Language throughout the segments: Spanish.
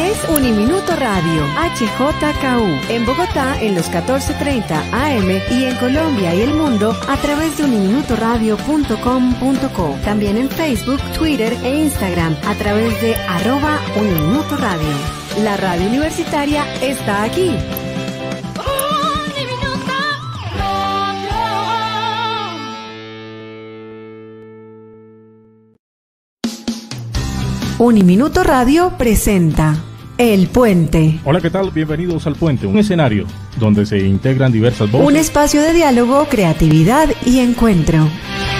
es Uniminuto Radio, HJKU, en Bogotá en los 14:30 AM y en Colombia y el mundo a través de uniminutoradio.com.co. También en Facebook, Twitter e Instagram a través de @Uniminutoradio. La radio universitaria está aquí. Uniminuto Radio presenta El Puente. Hola, ¿qué tal? Bienvenidos al Puente, un escenario donde se integran diversas voces. Un espacio de diálogo, creatividad y encuentro.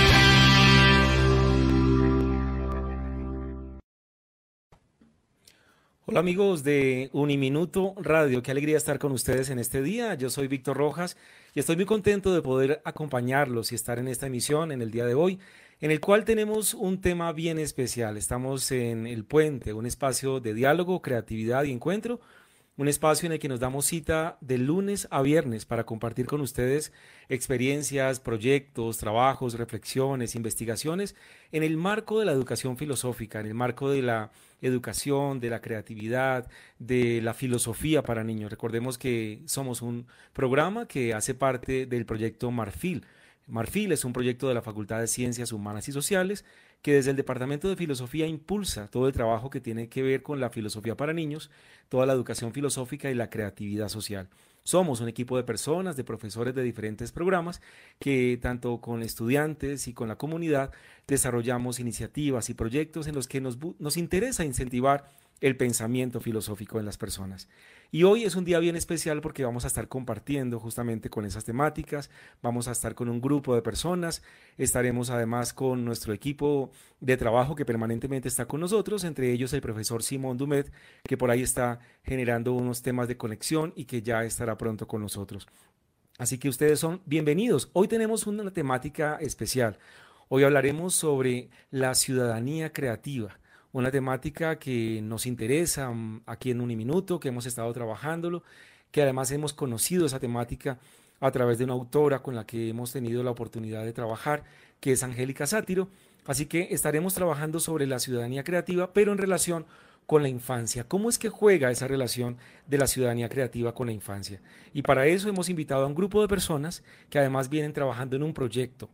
Hola amigos de Uniminuto Radio, qué alegría estar con ustedes en este día. Yo soy Víctor Rojas y estoy muy contento de poder acompañarlos y estar en esta emisión en el día de hoy, en el cual tenemos un tema bien especial. Estamos en El Puente, un espacio de diálogo, creatividad y encuentro, un espacio en el que nos damos cita de lunes a viernes para compartir con ustedes experiencias, proyectos, trabajos, reflexiones, investigaciones en el marco de la educación filosófica, en el marco de la educación, de la creatividad, de la filosofía para niños. Recordemos que somos un programa que hace parte del proyecto Marfil. Marfil es un proyecto de la Facultad de Ciencias Humanas y Sociales que desde el Departamento de Filosofía impulsa todo el trabajo que tiene que ver con la filosofía para niños, toda la educación filosófica y la creatividad social. Somos un equipo de personas, de profesores de diferentes programas que tanto con estudiantes y con la comunidad desarrollamos iniciativas y proyectos en los que nos interesa incentivar el pensamiento filosófico en las personas. Y hoy es un día bien especial porque vamos a estar compartiendo justamente con esas temáticas, vamos a estar con un grupo de personas, estaremos además con nuestro equipo de trabajo que permanentemente está con nosotros, entre ellos el profesor Simón Dumet, que por ahí está generando unos temas de conexión y que ya estará pronto con nosotros. Así que ustedes son bienvenidos. Hoy tenemos una temática especial. Hoy hablaremos sobre la ciudadanía creativa. Una temática que nos interesa aquí en Uniminuto, que hemos estado trabajándolo, que además hemos conocido esa temática a través de una autora con la que hemos tenido la oportunidad de trabajar, que es Angélica Sátiro. Así que estaremos trabajando sobre la ciudadanía creativa, pero en relación con la infancia. ¿Cómo es que juega esa relación de la ciudadanía creativa con la infancia? Y para eso hemos invitado a un grupo de personas que además vienen trabajando en un proyecto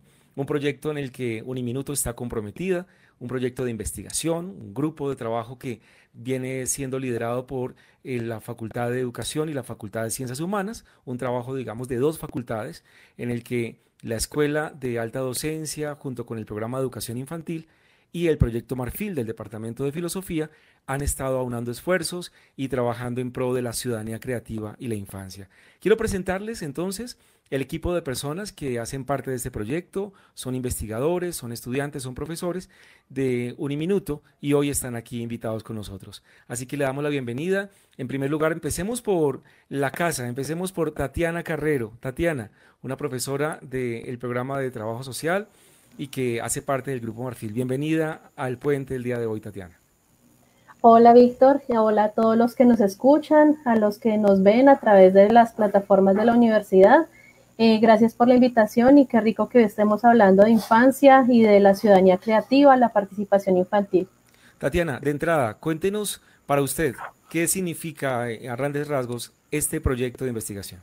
en el que Uniminuto está comprometida, un proyecto de investigación, un grupo de trabajo que viene siendo liderado por la Facultad de Educación y la Facultad de Ciencias Humanas, un trabajo, digamos, de dos facultades, en el que la Escuela de Alta Docencia, junto con el Programa de Educación Infantil y el Proyecto Marfil del Departamento de Filosofía, han estado aunando esfuerzos y trabajando en pro de la ciudadanía creativa y la infancia. Quiero presentarles entonces el equipo de personas que hacen parte de este proyecto. Son investigadores, son estudiantes, son profesores de Uniminuto y hoy están aquí invitados con nosotros. Así que le damos la bienvenida. En primer lugar, empecemos por la casa, empecemos por Tatiana Carrero. Tatiana, una profesora del programa de trabajo social y que hace parte del Grupo Marfil. Bienvenida al Puente el día de hoy, Tatiana. Hola Víctor, y hola a todos los que nos escuchan, a los que nos ven a través de las plataformas de la universidad. Gracias por la invitación y qué rico que hoy estemos hablando de infancia y de la ciudadanía creativa, la participación infantil. Tatiana, de entrada, cuéntenos para usted, ¿qué significa a grandes rasgos este proyecto de investigación?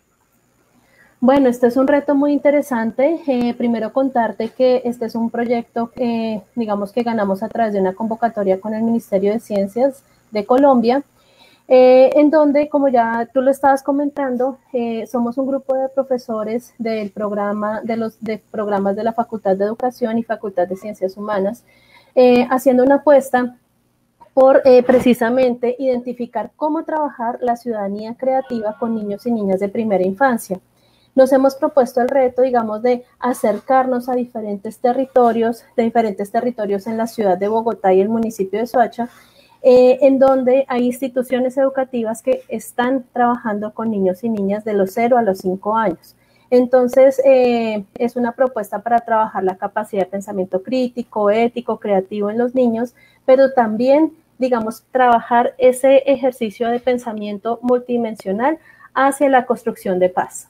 Bueno, este es un reto muy interesante. Primero contarte que este es un proyecto que, digamos que ganamos a través de una convocatoria con el Ministerio de Ciencias de Colombia, en donde, como ya tú lo estabas comentando, somos un grupo de profesores del programa, de programas de la Facultad de Educación y Facultad de Ciencias Humanas, haciendo una apuesta por precisamente identificar cómo trabajar la ciudadanía creativa con niños y niñas de primera infancia. Nos hemos propuesto el reto, digamos, de acercarnos a diferentes territorios en la ciudad de Bogotá y el municipio de Soacha, en donde hay instituciones educativas que están trabajando con niños y niñas de los 0 a los 5 años. Entonces, es una propuesta para trabajar la capacidad de pensamiento crítico, ético, creativo en los niños, pero también, digamos, trabajar ese ejercicio de pensamiento multidimensional hacia la construcción de paz.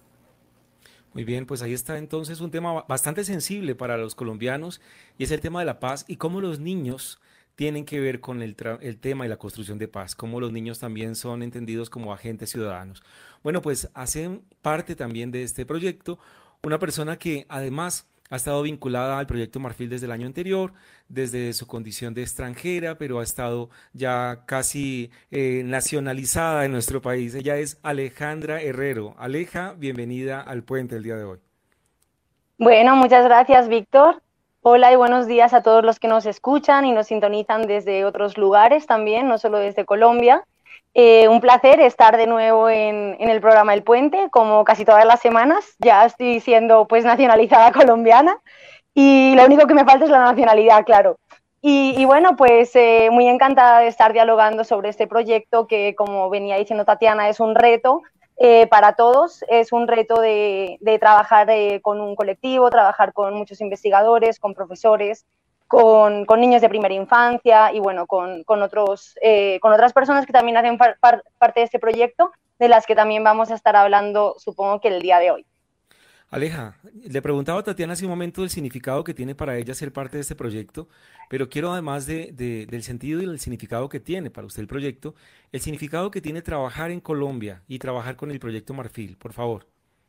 Muy bien, pues ahí está entonces un tema bastante sensible para los colombianos y es el tema de la paz y cómo los niños tienen que ver con el tema y la construcción de paz, cómo los niños también son entendidos como agentes ciudadanos. Bueno, pues hacen parte también de este proyecto una persona que además ha estado vinculada al proyecto Marfil desde el año anterior, desde su condición de extranjera, pero ha estado ya casi nacionalizada en nuestro país. Ella es Alejandra Herrero. Aleja, bienvenida al Puente el día de hoy. Bueno, muchas gracias, Víctor. Hola y buenos días a todos los que nos escuchan y nos sintonizan desde otros lugares también, no solo desde Colombia. Un placer estar de nuevo en el programa El Puente, como casi todas las semanas. Ya estoy siendo pues nacionalizada colombiana y lo único que me falta es la nacionalidad, claro. Y bueno, pues muy encantada de estar dialogando sobre este proyecto que, como venía diciendo Tatiana, es un reto para todos. Es un reto de trabajar con un colectivo, trabajar con muchos investigadores, con profesores, con niños de primera infancia y bueno, con otras personas que también hacen parte de este proyecto, de las que también vamos a estar hablando, supongo que el día de hoy. Aleja, le preguntaba a Tatiana hace un momento el significado que tiene para ella ser parte de este proyecto, pero quiero además del sentido y del significado que tiene para usted el proyecto, el significado que tiene trabajar en Colombia y trabajar con el proyecto Marfil, por favor.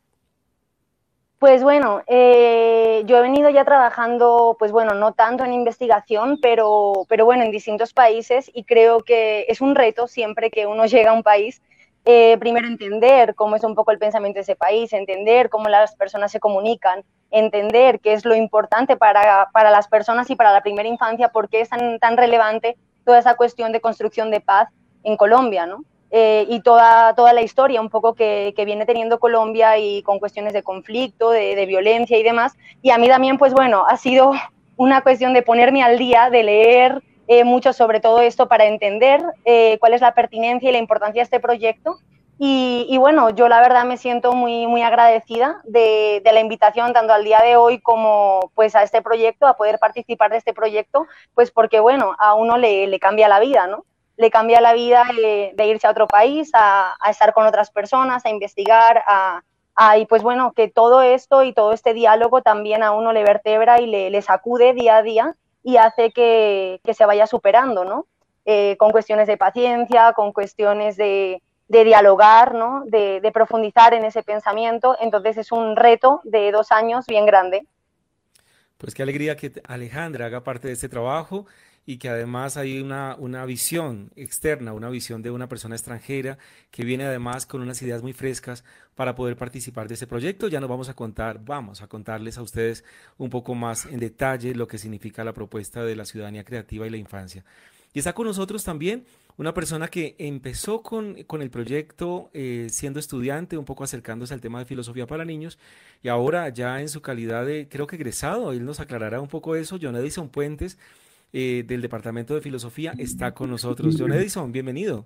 Pues bueno, yo he venido ya trabajando, pues bueno, no tanto en investigación, pero bueno, en distintos países y creo que es un reto siempre que uno llega a un país. Primero entender cómo es un poco el pensamiento de ese país, entender cómo las personas se comunican, entender qué es lo importante para las personas y para la primera infancia, por qué es tan relevante toda esa cuestión de construcción de paz en Colombia, ¿no? Y toda la historia un poco que viene teniendo Colombia y con cuestiones de conflicto, de violencia y demás. Y a mí también, pues bueno, ha sido una cuestión de ponerme al día, de leer mucho sobre todo esto para entender cuál es la pertinencia y la importancia de este proyecto. Y bueno, yo la verdad me siento muy, muy agradecida de la invitación tanto al día de hoy como pues a este proyecto, a poder participar de este proyecto, pues porque bueno, a uno le cambia la vida, ¿no? Le cambia la vida de irse a otro país, a estar con otras personas, a investigar, y pues bueno, que todo esto y todo este diálogo también a uno le vertebra y le sacude día a día y hace que se vaya superando, ¿no? Con cuestiones de paciencia, con cuestiones de dialogar, ¿no? De profundizar en ese pensamiento. Entonces es un reto de 2 años bien grande. Pues qué alegría que Alejandra haga parte de este trabajo y que además hay una visión externa, una visión de una persona extranjera que viene además con unas ideas muy frescas para poder participar de este proyecto. Ya nos vamos a contarles a ustedes un poco más en detalle lo que significa la propuesta de la ciudadanía creativa y la infancia. Y está con nosotros también una persona que empezó con el proyecto siendo estudiante, un poco acercándose al tema de filosofía para niños, y ahora ya en su calidad de, creo que egresado, él nos aclarará un poco eso. John Edison Puentes, del Departamento de Filosofía, está con nosotros. John Edison, bienvenido.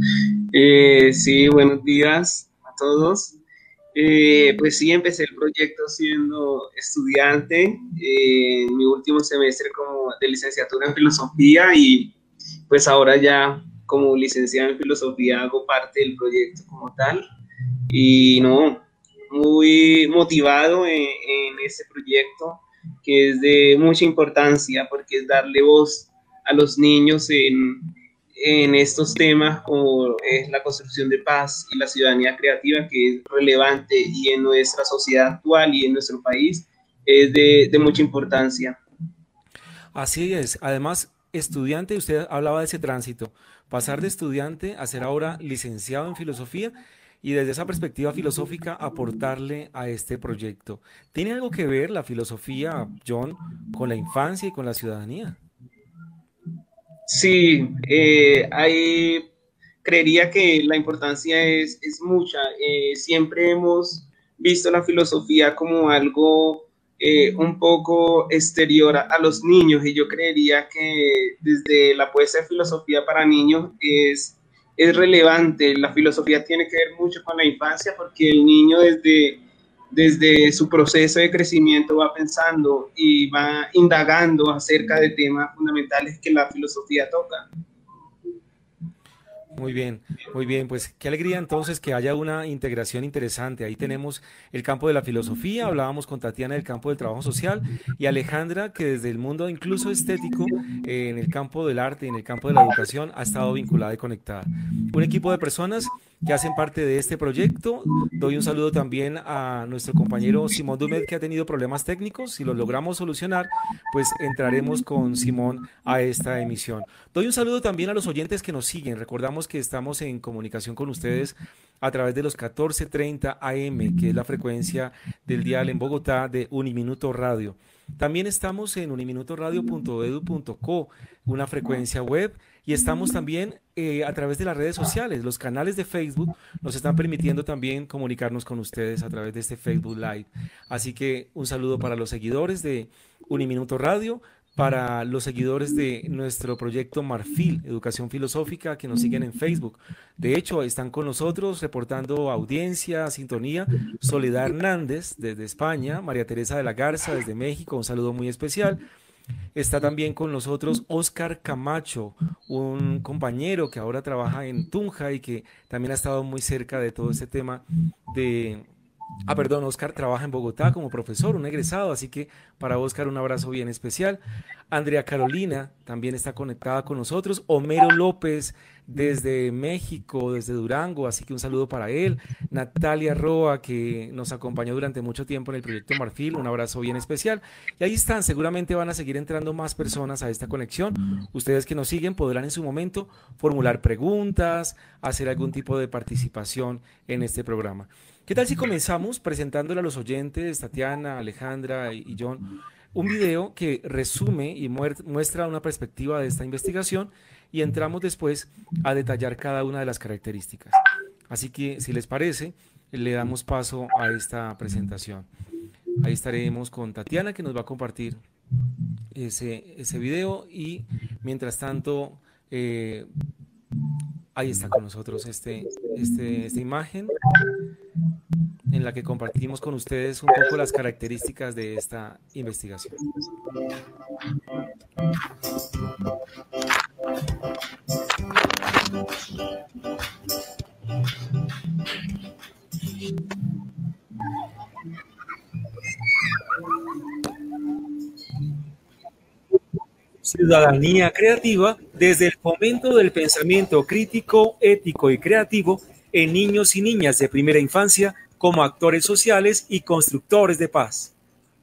Sí, buenos días a todos. Pues sí, empecé el proyecto siendo estudiante en mi último semestre como de licenciatura en filosofía y pues ahora ya como licenciado en filosofía hago parte del proyecto como tal y no, muy motivado en este proyecto que es de mucha importancia porque es darle voz a los niños en estos temas como es la construcción de paz y la ciudadanía creativa, que es relevante y en nuestra sociedad actual y en nuestro país es de mucha importancia. Así es. Además, estudiante, usted hablaba de ese tránsito, pasar de estudiante a ser ahora licenciado en filosofía y desde esa perspectiva filosófica aportarle a este proyecto. ¿Tiene algo que ver la filosofía, John, con la infancia y con la ciudadanía? Sí, creería que la importancia es mucha. Siempre hemos visto la filosofía como algo un poco exterior a los niños y yo creería que desde la apuesta de filosofía para niños es relevante. La filosofía tiene que ver mucho con la infancia porque el niño desde su proceso de crecimiento va pensando y va indagando acerca de temas fundamentales que la filosofía toca. muy bien, pues qué alegría entonces que haya una integración interesante. Ahí tenemos el campo de la filosofía, hablábamos con Tatiana del campo del trabajo social y Alejandra que desde el mundo incluso estético, en el campo del arte y en el campo de la educación ha estado vinculada y conectada. Un equipo de personas que hacen parte de este proyecto. Doy un saludo también a nuestro compañero Simón Dumet que ha tenido problemas técnicos. Si los logramos solucionar, pues entraremos con Simón a esta emisión. Doy un saludo también a los oyentes que nos siguen. Recordamos que estamos en comunicación con ustedes a través de los 14:30 AM, que es la frecuencia del dial en Bogotá de Uniminuto Radio. También estamos en uniminutoradio.edu.co, una frecuencia web, y estamos también a través de las redes sociales. Los canales de Facebook nos están permitiendo también comunicarnos con ustedes a través de este Facebook Live. Así que un saludo para los seguidores de Uniminuto Radio, para los seguidores de nuestro proyecto Marfil, Educación Filosófica, que nos siguen en Facebook. De hecho, están con nosotros reportando audiencia, sintonía, Soledad Hernández desde España, María Teresa de la Garza desde México, un saludo muy especial. Está también con nosotros Óscar Camacho, un compañero que ahora trabaja en Tunja y que también ha estado muy cerca de todo este tema de... Óscar trabaja en Bogotá como profesor, un egresado, así que para Óscar un abrazo bien especial. Andrea Carolina también está conectada con nosotros. Homero López desde México, desde Durango, así que un saludo para él. Natalia Roa, que nos acompañó durante mucho tiempo en el proyecto Marfil, un abrazo bien especial. Y ahí están, seguramente van a seguir entrando más personas a esta conexión. Ustedes que nos siguen podrán en su momento formular preguntas, hacer algún tipo de participación en este programa. ¿Qué tal si comenzamos presentándole a los oyentes, Tatiana, Alejandra y John, un video que resume y muestra una perspectiva de esta investigación y entramos después a detallar cada una de las características? Así que, si les parece, le damos paso a esta presentación. Ahí estaremos con Tatiana, que nos va a compartir ese video, y mientras tanto, ahí está con nosotros esta imagen en la que compartimos con ustedes un poco las características de esta investigación. Ciudadanía creativa desde el fomento del pensamiento crítico, ético y creativo en niños y niñas de primera infancia como actores sociales y constructores de paz.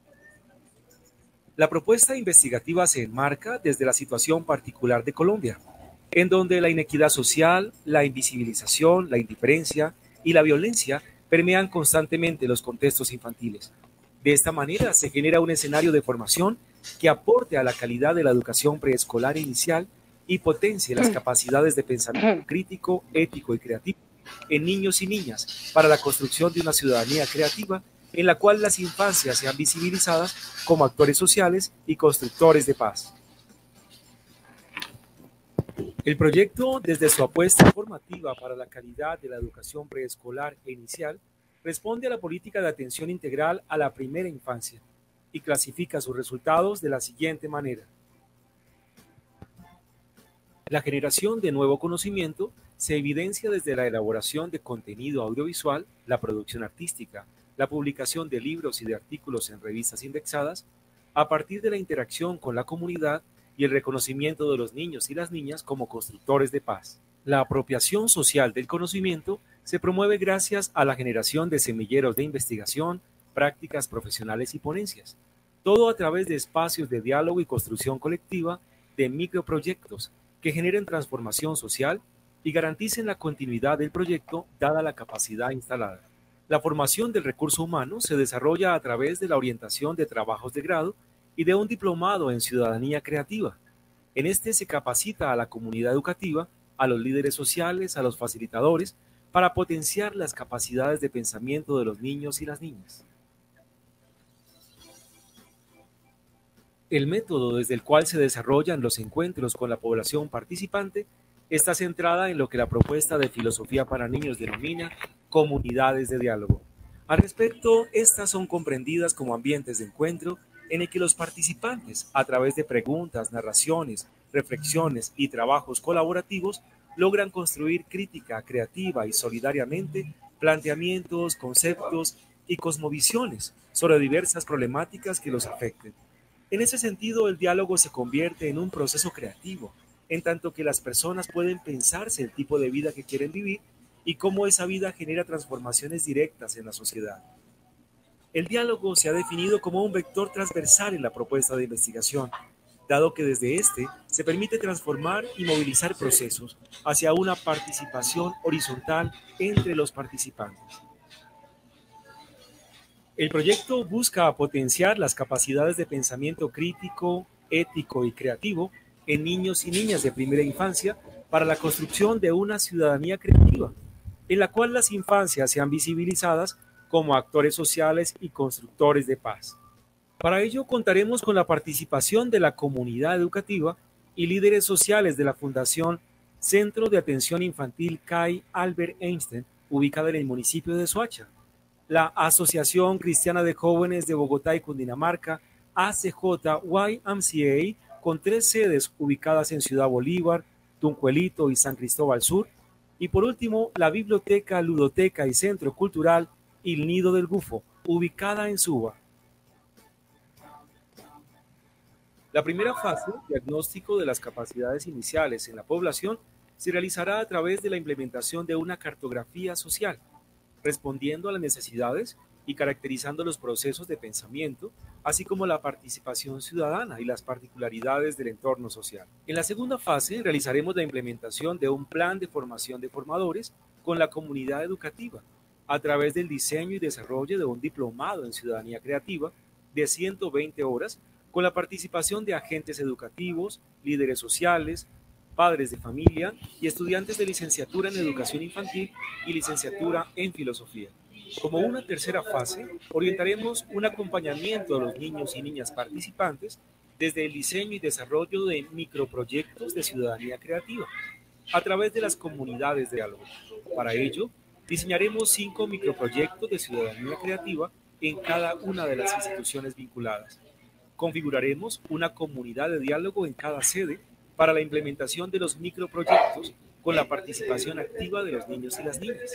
La propuesta investigativa se enmarca desde la situación particular de Colombia, en donde la inequidad social, la invisibilización, la indiferencia y la violencia permean constantemente los contextos infantiles. De esta manera se genera un escenario de formación que aporte a la calidad de la educación preescolar inicial y potencie las capacidades de pensamiento crítico, ético y creativo en niños y niñas para la construcción de una ciudadanía creativa en la cual las infancias sean visibilizadas como actores sociales y constructores de paz. El proyecto, desde su apuesta formativa para la calidad de la educación preescolar e inicial, responde a la política de atención integral a la primera infancia y clasifica sus resultados de la siguiente manera. La generación de nuevo conocimiento se evidencia desde la elaboración de contenido audiovisual, la producción artística, la publicación de libros y de artículos en revistas indexadas, a partir de la interacción con la comunidad y el reconocimiento de los niños y las niñas como constructores de paz. La apropiación social del conocimiento se promueve gracias a la generación de semilleros de investigación, prácticas profesionales y ponencias, todo a través de espacios de diálogo y construcción colectiva de microproyectos que generen transformación social y garanticen la continuidad del proyecto dada la capacidad instalada. La formación del recurso humano se desarrolla a través de la orientación de trabajos de grado y de un diplomado en ciudadanía creativa. En este se capacita a la comunidad educativa, a los líderes sociales, a los facilitadores, para potenciar las capacidades de pensamiento de los niños y las niñas. El método desde el cual se desarrollan los encuentros con la población participante está centrada en lo que la propuesta de filosofía para niños denomina comunidades de diálogo. Al respecto, estas son comprendidas como ambientes de encuentro en el que los participantes, a través de preguntas, narraciones, reflexiones y trabajos colaborativos, logran construir crítica, creativa y solidariamente planteamientos, conceptos y cosmovisiones sobre diversas problemáticas que los afecten. En ese sentido, el diálogo se convierte en un proceso creativo, en tanto que las personas pueden pensarse el tipo de vida que quieren vivir y cómo esa vida genera transformaciones directas en la sociedad. El diálogo se ha definido como un vector transversal en la propuesta de investigación, dado que desde este se permite transformar y movilizar procesos hacia una participación horizontal entre los participantes. El proyecto busca potenciar las capacidades de pensamiento crítico, ético y creativo en niños y niñas de primera infancia para la construcción de una ciudadanía creativa, en la cual las infancias sean visibilizadas como actores sociales y constructores de paz. Para ello contaremos con la participación de la comunidad educativa y líderes sociales de la Fundación Centro de Atención Infantil CAI Albert Einstein, ubicada en el municipio de Soacha, la Asociación Cristiana de Jóvenes de Bogotá y Cundinamarca, ACJYMCA, con 3 sedes ubicadas en Ciudad Bolívar, Tunjuelito y San Cristóbal Sur, y por último, la Biblioteca, Ludoteca y Centro Cultural Il Nido del Gufo, ubicada en Suba. La primera fase, diagnóstico de las capacidades iniciales en la población, se realizará a través de la implementación de una cartografía social, respondiendo a las necesidades y caracterizando los procesos de pensamiento, así como la participación ciudadana y las particularidades del entorno social. En la segunda fase realizaremos la implementación de un plan de formación de formadores con la comunidad educativa, a través del diseño y desarrollo de un diplomado en ciudadanía creativa de 120 horas, con la participación de agentes educativos, líderes sociales, padres de familia y estudiantes de licenciatura en educación infantil y licenciatura en filosofía. Como una tercera fase, orientaremos un acompañamiento a los niños y niñas participantes desde el diseño y desarrollo de microproyectos de ciudadanía creativa a través de las comunidades de diálogo. Para ello, diseñaremos 5 microproyectos de ciudadanía creativa en cada una de las instituciones vinculadas. Configuraremos una comunidad de diálogo en cada sede para la implementación de los microproyectos con la participación activa de los niños y las niñas.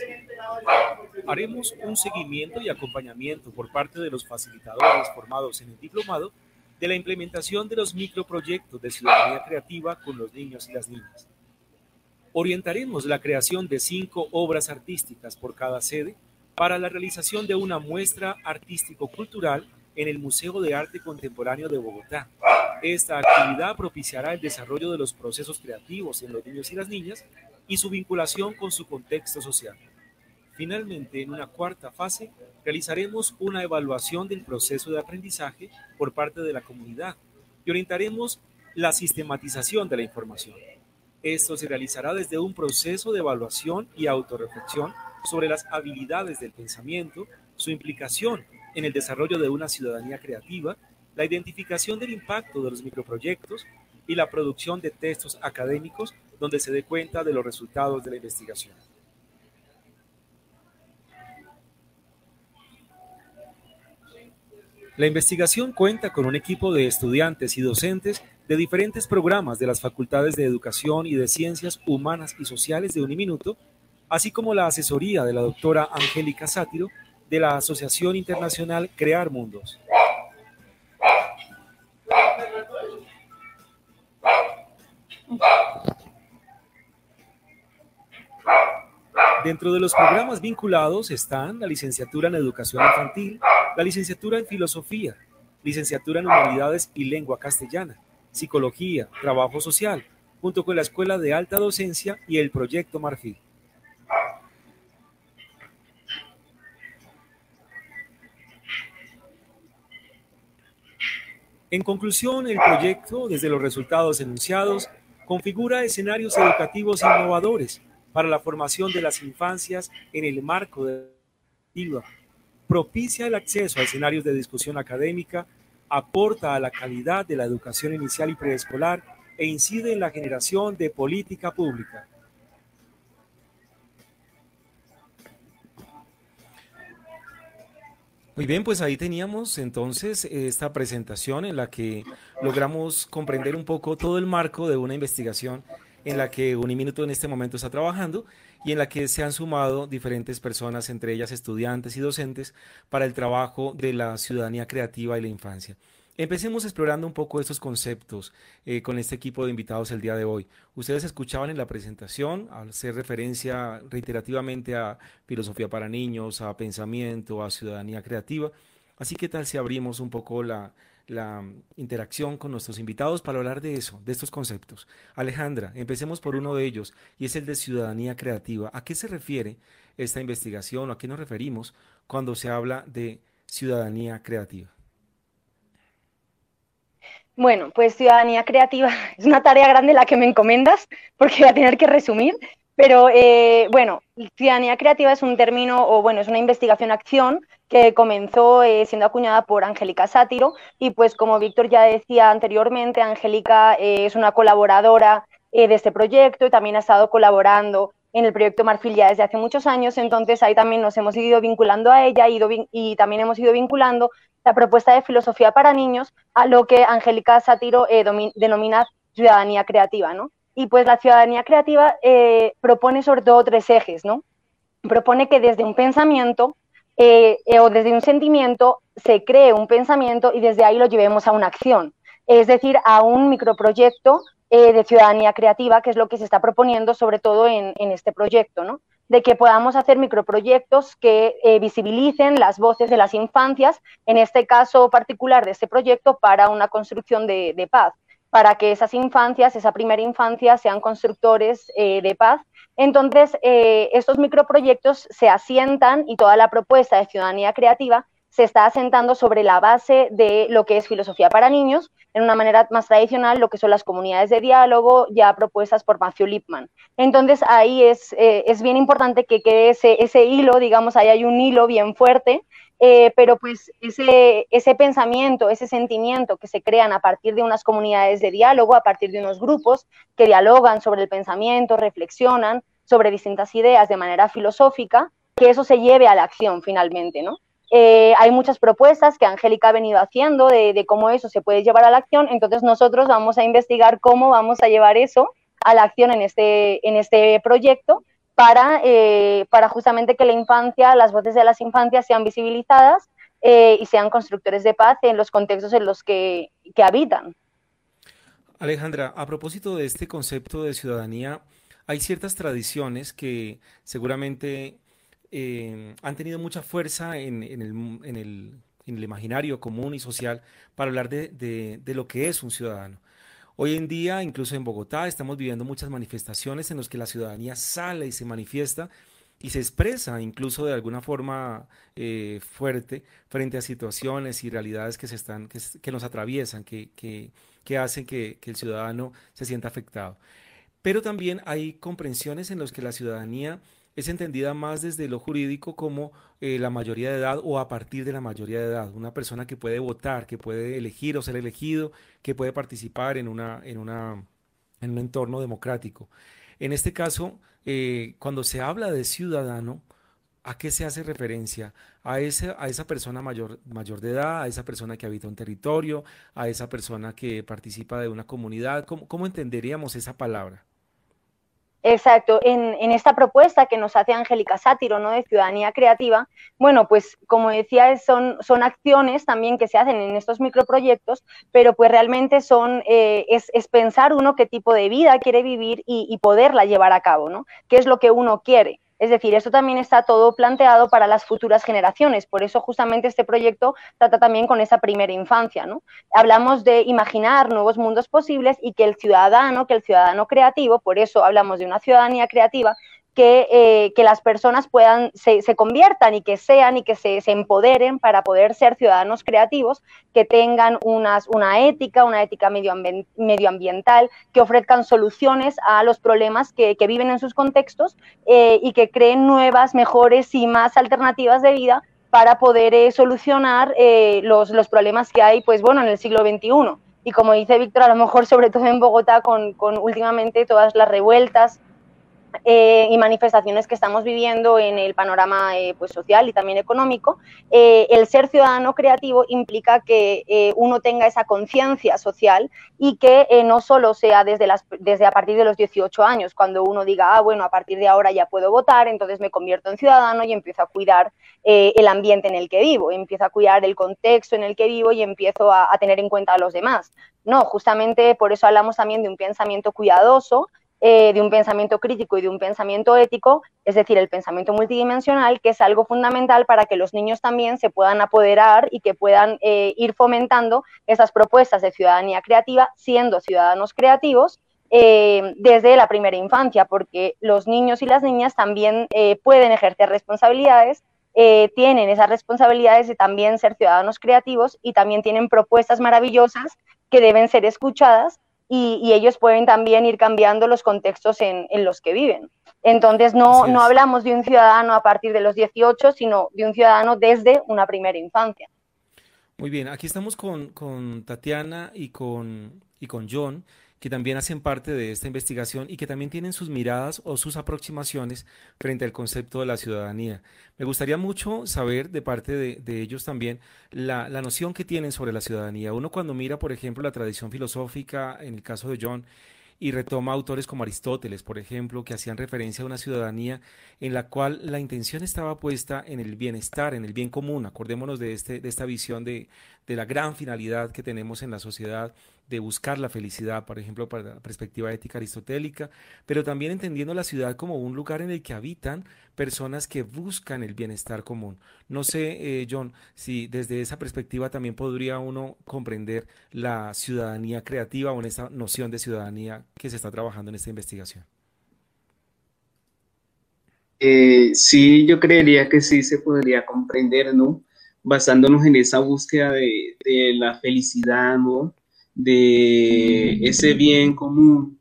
Haremos un seguimiento y acompañamiento por parte de los facilitadores formados en el diplomado de la implementación de los microproyectos de ciudadanía creativa con los niños y las niñas. Orientaremos la creación de 5 obras artísticas por cada sede para la realización de una muestra artístico-cultural en el Museo de Arte Contemporáneo de Bogotá. Esta actividad propiciará el desarrollo de los procesos creativos en los niños y las niñas y su vinculación con su contexto social. Finalmente, en una cuarta fase, realizaremos una evaluación del proceso de aprendizaje por parte de la comunidad y orientaremos la sistematización de la información. Esto se realizará desde un proceso de evaluación y autorreflexión sobre las habilidades del pensamiento, su implicación en el desarrollo de una ciudadanía creativa, la identificación del impacto de los microproyectos y la producción de textos académicos donde se dé cuenta de los resultados de la investigación. La investigación cuenta con un equipo de estudiantes y docentes de diferentes programas de las facultades de Educación y de Ciencias Humanas y Sociales de Uniminuto, así como la asesoría de la doctora Angélica Sátiro de la Asociación Internacional Crear Mundos. Dentro de los programas vinculados están la licenciatura en Educación Infantil, la licenciatura en Filosofía, licenciatura en Humanidades y Lengua Castellana, Psicología, Trabajo Social, junto con la Escuela de Alta Docencia y el Proyecto Marfil. En conclusión, el proyecto, desde los resultados enunciados, configura escenarios educativos innovadores para la formación de las infancias en el marco de la educativa, propicia el acceso a escenarios de discusión académica, aporta a la calidad de la educación inicial y preescolar e incide en la generación de política pública. Muy bien, pues ahí teníamos entonces esta presentación en la que logramos comprender un poco todo el marco de una investigación en la que Uniminuto en este momento está trabajando y en la que se han sumado diferentes personas, entre ellas estudiantes y docentes, para el trabajo de la ciudadanía creativa y la infancia. Empecemos explorando un poco estos conceptos con este equipo de invitados el día de hoy. Ustedes escuchaban en la presentación, al hacer referencia reiterativamente a filosofía para niños, a pensamiento, a ciudadanía creativa. Así que tal si abrimos un poco la interacción con nuestros invitados para hablar de eso, de estos conceptos. Alejandra, empecemos por uno de ellos y es el de ciudadanía creativa. ¿A qué se refiere esta investigación o a qué nos referimos cuando se habla de ciudadanía creativa? Bueno, pues ciudadanía creativa es una tarea grande la que me encomendas, porque voy a tener que resumir, pero bueno, ciudadanía creativa es un término, o bueno, es una investigación-acción que comenzó siendo acuñada por Angélica Sátiro, y pues como Víctor ya decía anteriormente, Angélica es una colaboradora de este proyecto y también ha estado colaborando en el proyecto Marfil ya desde hace muchos años, entonces ahí también nos hemos ido vinculando a ella y también hemos ido vinculando la propuesta de filosofía para niños a lo que Angélica Sátiro denomina ciudadanía creativa, ¿no? Y pues la ciudadanía creativa propone sobre todo tres ejes, ¿no? Propone que desde un pensamiento o desde un sentimiento se cree un pensamiento y desde ahí lo llevemos a una acción, es decir, a un microproyecto de ciudadanía creativa, que es lo que se está proponiendo sobre todo en este proyecto, ¿no? De que podamos hacer microproyectos que visibilicen las voces de las infancias, en este caso particular de este proyecto, para una construcción de paz, para que esas infancias, esa primera infancia, sean constructores de paz. Entonces, estos microproyectos se asientan y toda la propuesta de ciudadanía creativa se está asentando sobre la base de lo que es filosofía para niños, en una manera más tradicional, lo que son las comunidades de diálogo, ya propuestas por Matthew Lipman. Entonces, ahí es bien importante que quede ese hilo, digamos, ahí hay un hilo bien fuerte, pero pues ese pensamiento, ese sentimiento que se crean a partir de unas comunidades de diálogo, a partir de unos grupos que dialogan sobre el pensamiento, reflexionan sobre distintas ideas de manera filosófica, que eso se lleve a la acción finalmente, ¿no? Hay muchas propuestas que Angélica ha venido haciendo de cómo eso se puede llevar a la acción, entonces nosotros vamos a investigar cómo vamos a llevar eso a la acción en este proyecto para justamente que la infancia, las voces de las infancias sean visibilizadas y sean constructores de paz en los contextos en los que habitan. Alejandra, a propósito de este concepto de ciudadanía, hay ciertas tradiciones que seguramente han tenido mucha fuerza en el imaginario común y social para hablar de lo que es un ciudadano. Hoy en día, incluso en Bogotá, estamos viviendo muchas manifestaciones en las que la ciudadanía sale y se manifiesta y se expresa incluso de alguna forma fuerte frente a situaciones y realidades que nos atraviesan, que hacen que el ciudadano se sienta afectado. Pero también hay comprensiones en las que la ciudadanía es entendida más desde lo jurídico como la mayoría de edad o a partir de la mayoría de edad. Una persona que puede votar, que puede elegir o ser elegido, que puede participar en un entorno democrático. En este caso, cuando se habla de ciudadano, ¿a qué se hace referencia? A esa persona mayor de edad, a esa persona que habita un territorio, a esa persona que participa de una comunidad. ¿Cómo entenderíamos esa palabra? Exacto, en esta propuesta que nos hace Angélica Sátiro, ¿no?, de ciudadanía creativa, bueno, pues como decía, son acciones también que se hacen en estos microproyectos, pero pues realmente es pensar uno qué tipo de vida quiere vivir y poderla llevar a cabo, ¿no? ¿Qué es lo que uno quiere? Es decir, esto también está todo planteado para las futuras generaciones, por eso justamente este proyecto trata también con esa primera infancia, ¿no? Hablamos de imaginar nuevos mundos posibles y que el ciudadano creativo, por eso hablamos de una ciudadanía creativa, que las personas se conviertan y que sean y que se empoderen para poder ser ciudadanos creativos, que tengan una ética medioambiental, que ofrezcan soluciones a los problemas que viven en sus contextos y que creen nuevas, mejores y más alternativas de vida para poder solucionar los problemas que hay, pues bueno, en el siglo XXI. Y como dice Víctor, a lo mejor sobre todo en Bogotá con últimamente todas las revueltas y manifestaciones que estamos viviendo en el panorama pues social y también económico, el ser ciudadano creativo implica que uno tenga esa conciencia social y que no solo sea desde a partir de los 18 años, cuando uno diga, bueno, a partir de ahora ya puedo votar, entonces me convierto en ciudadano y empiezo a cuidar el ambiente en el que vivo, empiezo a cuidar el contexto en el que vivo y empiezo a tener en cuenta a los demás. No, justamente por eso hablamos también de un pensamiento cuidadoso, de un pensamiento crítico y de un pensamiento ético, es decir, el pensamiento multidimensional, que es algo fundamental para que los niños también se puedan apoderar y que puedan ir fomentando esas propuestas de ciudadanía creativa, siendo ciudadanos creativos desde la primera infancia, porque los niños y las niñas también pueden ejercer responsabilidades, tienen esas responsabilidades de también ser ciudadanos creativos y también tienen propuestas maravillosas que deben ser escuchadas y ellos pueden también ir cambiando los contextos en los que viven. Entonces no hablamos de un ciudadano a partir de los 18, sino de un ciudadano desde una primera infancia. Muy bien, aquí estamos con Tatiana y con John, que también hacen parte de esta investigación y que también tienen sus miradas o sus aproximaciones frente al concepto de la ciudadanía. Me gustaría mucho saber de parte de ellos también la noción que tienen sobre la ciudadanía. Uno cuando mira, por ejemplo, la tradición filosófica, en el caso de John, y retoma autores como Aristóteles, por ejemplo, que hacían referencia a una ciudadanía en la cual la intención estaba puesta en el bienestar, en el bien común. Acordémonos de esta visión de la gran finalidad que tenemos en la sociedad de buscar la felicidad, por ejemplo, para la perspectiva ética aristotélica, pero también entendiendo la ciudad como un lugar en el que habitan personas que buscan el bienestar común. No sé, John, si desde esa perspectiva también podría uno comprender la ciudadanía creativa o en esta noción de ciudadanía que se está trabajando en esta investigación. Sí, yo creería que sí se podría comprender, ¿no? Basándonos en esa búsqueda de la felicidad, ¿no? De ese bien común,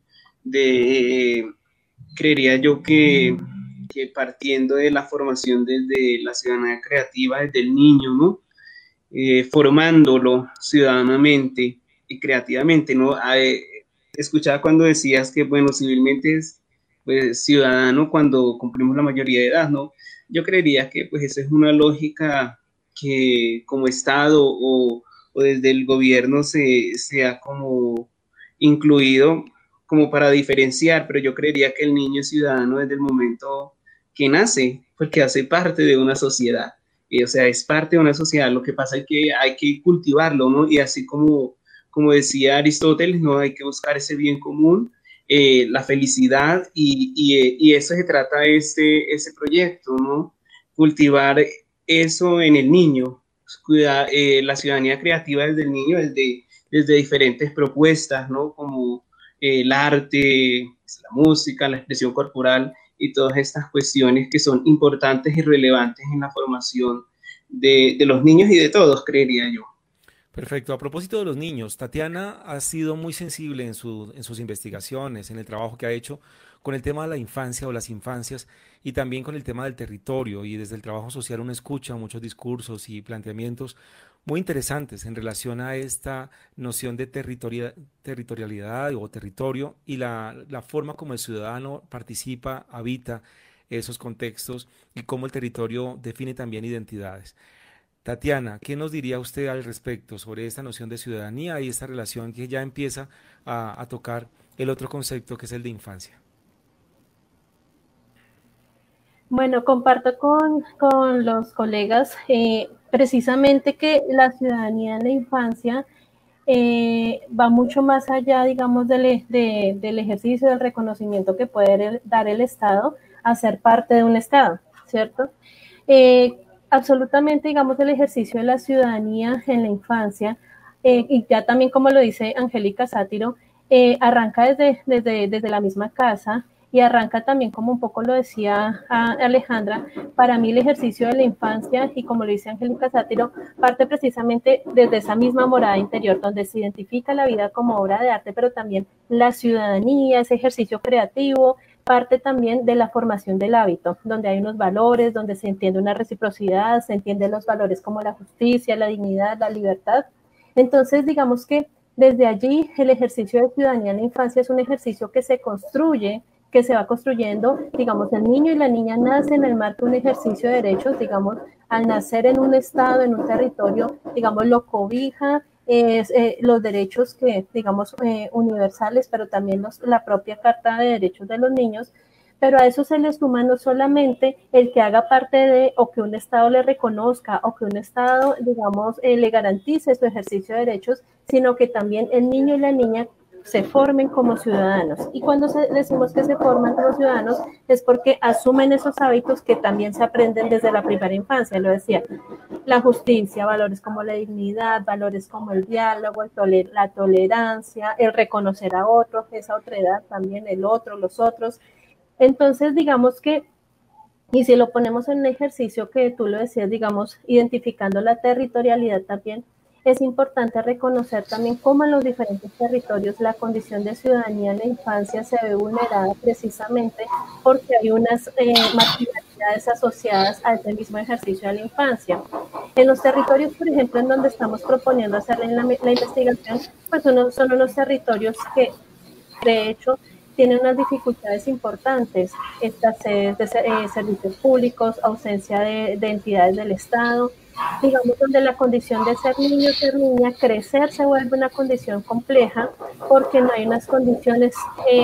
creería yo que partiendo de la formación desde la ciudadanía creativa, desde el niño, ¿no? Formándolo ciudadanamente y creativamente, ¿no? Escuchaba cuando decías que, bueno, civilmente es pues, ciudadano cuando cumplimos la mayoría de edad, ¿no? Yo creería que pues esa es una lógica que como Estado o desde el gobierno se ha como incluido como para diferenciar, pero yo creería que el niño es ciudadano desde el momento que nace, porque hace parte de una sociedad, o sea, es parte de una sociedad. Lo que pasa es que hay que cultivarlo, ¿no? Y así como decía Aristóteles, ¿no? Hay que buscar ese bien común, la felicidad, y eso se trata ese proyecto, ¿no? Cultivar eso en el niño, cuidar la ciudadanía creativa desde el niño, desde diferentes propuestas, ¿no? Como el arte, la música, la expresión corporal y todas estas cuestiones que son importantes y relevantes en la formación de los niños y de todos, creería yo. Perfecto. A propósito de los niños, Tatiana ha sido muy sensible en sus investigaciones, en el trabajo que ha hecho con el tema de la infancia o las infancias y también con el tema del territorio. Y desde el trabajo social uno escucha muchos discursos y planteamientos muy interesantes en relación a esta noción de territorialidad o territorio y la forma como el ciudadano participa, habita esos contextos y cómo el territorio define también identidades. Tatiana, ¿qué nos diría usted al respecto sobre esta noción de ciudadanía y esta relación que ya empieza a tocar el otro concepto que es el de infancia? Bueno, comparto con los colegas precisamente que la ciudadanía en la infancia va mucho más allá, digamos, del ejercicio, del reconocimiento que puede dar el Estado a ser parte de un Estado, ¿cierto? Absolutamente, digamos, el ejercicio de la ciudadanía en la infancia, y ya también como lo dice Angélica Sátiro, arranca desde la misma casa y arranca también, como un poco lo decía Alejandra, para mí el ejercicio de la infancia, y como lo dice Angélica Sátiro, parte precisamente desde esa misma morada interior, donde se identifica la vida como obra de arte, pero también la ciudadanía, ese ejercicio creativo, parte también de la formación del hábito, donde hay unos valores, donde se entiende una reciprocidad, se entienden los valores como la justicia, la dignidad, la libertad. Entonces, digamos que desde allí el ejercicio de ciudadanía en la infancia es un ejercicio que se construye, que se va construyendo, digamos, el niño y la niña nacen en el marco de un ejercicio de derechos, digamos, al nacer en un estado, en un territorio, digamos, lo cobija, los derechos que, digamos, universales, pero también la propia Carta de Derechos de los Niños, pero a eso se le suma no solamente el que haga parte de, o que un Estado le reconozca, o que un Estado, digamos, le garantice su ejercicio de derechos, sino que también el niño y la niña se formen como ciudadanos. Y cuando decimos que se forman como ciudadanos es porque asumen esos hábitos que también se aprenden desde la primera infancia, lo decía, la justicia, valores como la dignidad, valores como el diálogo, la tolerancia, el reconocer a otros, esa otredad también, el otro, los otros. Entonces, digamos que, y si lo ponemos en un ejercicio que tú lo decías, digamos, identificando la territorialidad también, es importante reconocer también cómo en los diferentes territorios la condición de ciudadanía en la infancia se ve vulnerada precisamente porque hay unas marginalidades asociadas a ese mismo ejercicio de la infancia. En los territorios, por ejemplo, en donde estamos proponiendo hacer la investigación, pues son unos territorios que, de hecho, tienen unas dificultades importantes, escasez de servicios públicos, ausencia de entidades del Estado, digamos, donde la condición de ser niño, ser niña, crecer se vuelve una condición compleja porque no hay unas condiciones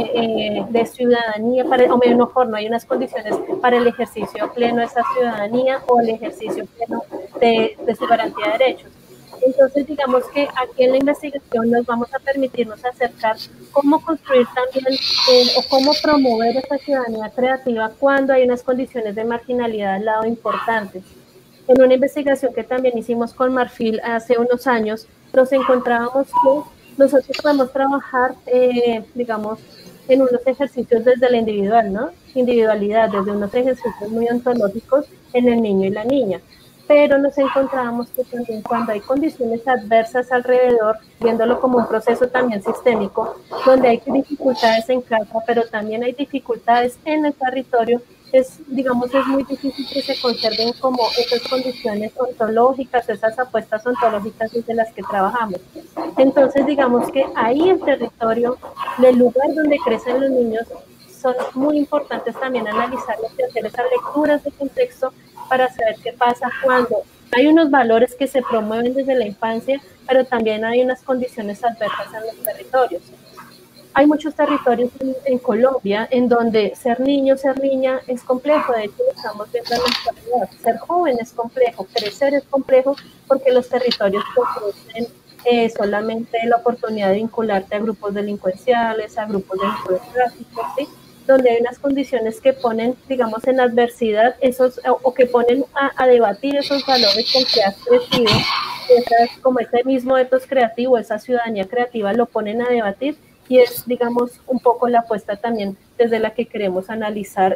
de ciudadanía, o mejor, no hay unas condiciones para el ejercicio pleno de esa ciudadanía o el ejercicio pleno de su garantía de derechos. Entonces, digamos que aquí en la investigación nos vamos a permitirnos acercar cómo construir también o cómo promover esta ciudadanía creativa cuando hay unas condiciones de marginalidad al lado importantes. En una investigación que también hicimos con Marfil hace unos años, nos encontrábamos que nosotros podemos trabajar, digamos, en unos ejercicios desde la individual, ¿no? Individualidad, desde unos ejercicios muy ontológicos en el niño y la niña. Pero nos encontramos que también cuando hay condiciones adversas alrededor, viéndolo como un proceso también sistémico, donde hay dificultades en casa, pero también hay dificultades en el territorio, es muy difícil que se conserven como esas condiciones ontológicas, esas apuestas ontológicas desde las que trabajamos. Entonces, digamos que ahí el territorio, el lugar donde crecen los niños, son muy importantes también analizarlos y hacer esas lecturas de contexto para saber qué pasa cuando hay unos valores que se promueven desde la infancia, pero también hay unas condiciones adversas en los territorios. Hay muchos territorios en Colombia en donde ser niño, ser niña es complejo. De hecho, estamos viendo en la actualidad. Ser joven es complejo, crecer es complejo porque los territorios ofrecen solamente la oportunidad de vincularte a grupos delincuenciales, a grupos de narcotráfico, ¿sí? Donde hay unas condiciones que ponen, digamos, en adversidad esos, o que ponen a debatir esos valores con que has crecido, como ese mismo etos creativo, esa ciudadanía creativa, lo ponen a debatir, y es, digamos, un poco la apuesta también desde la que queremos analizar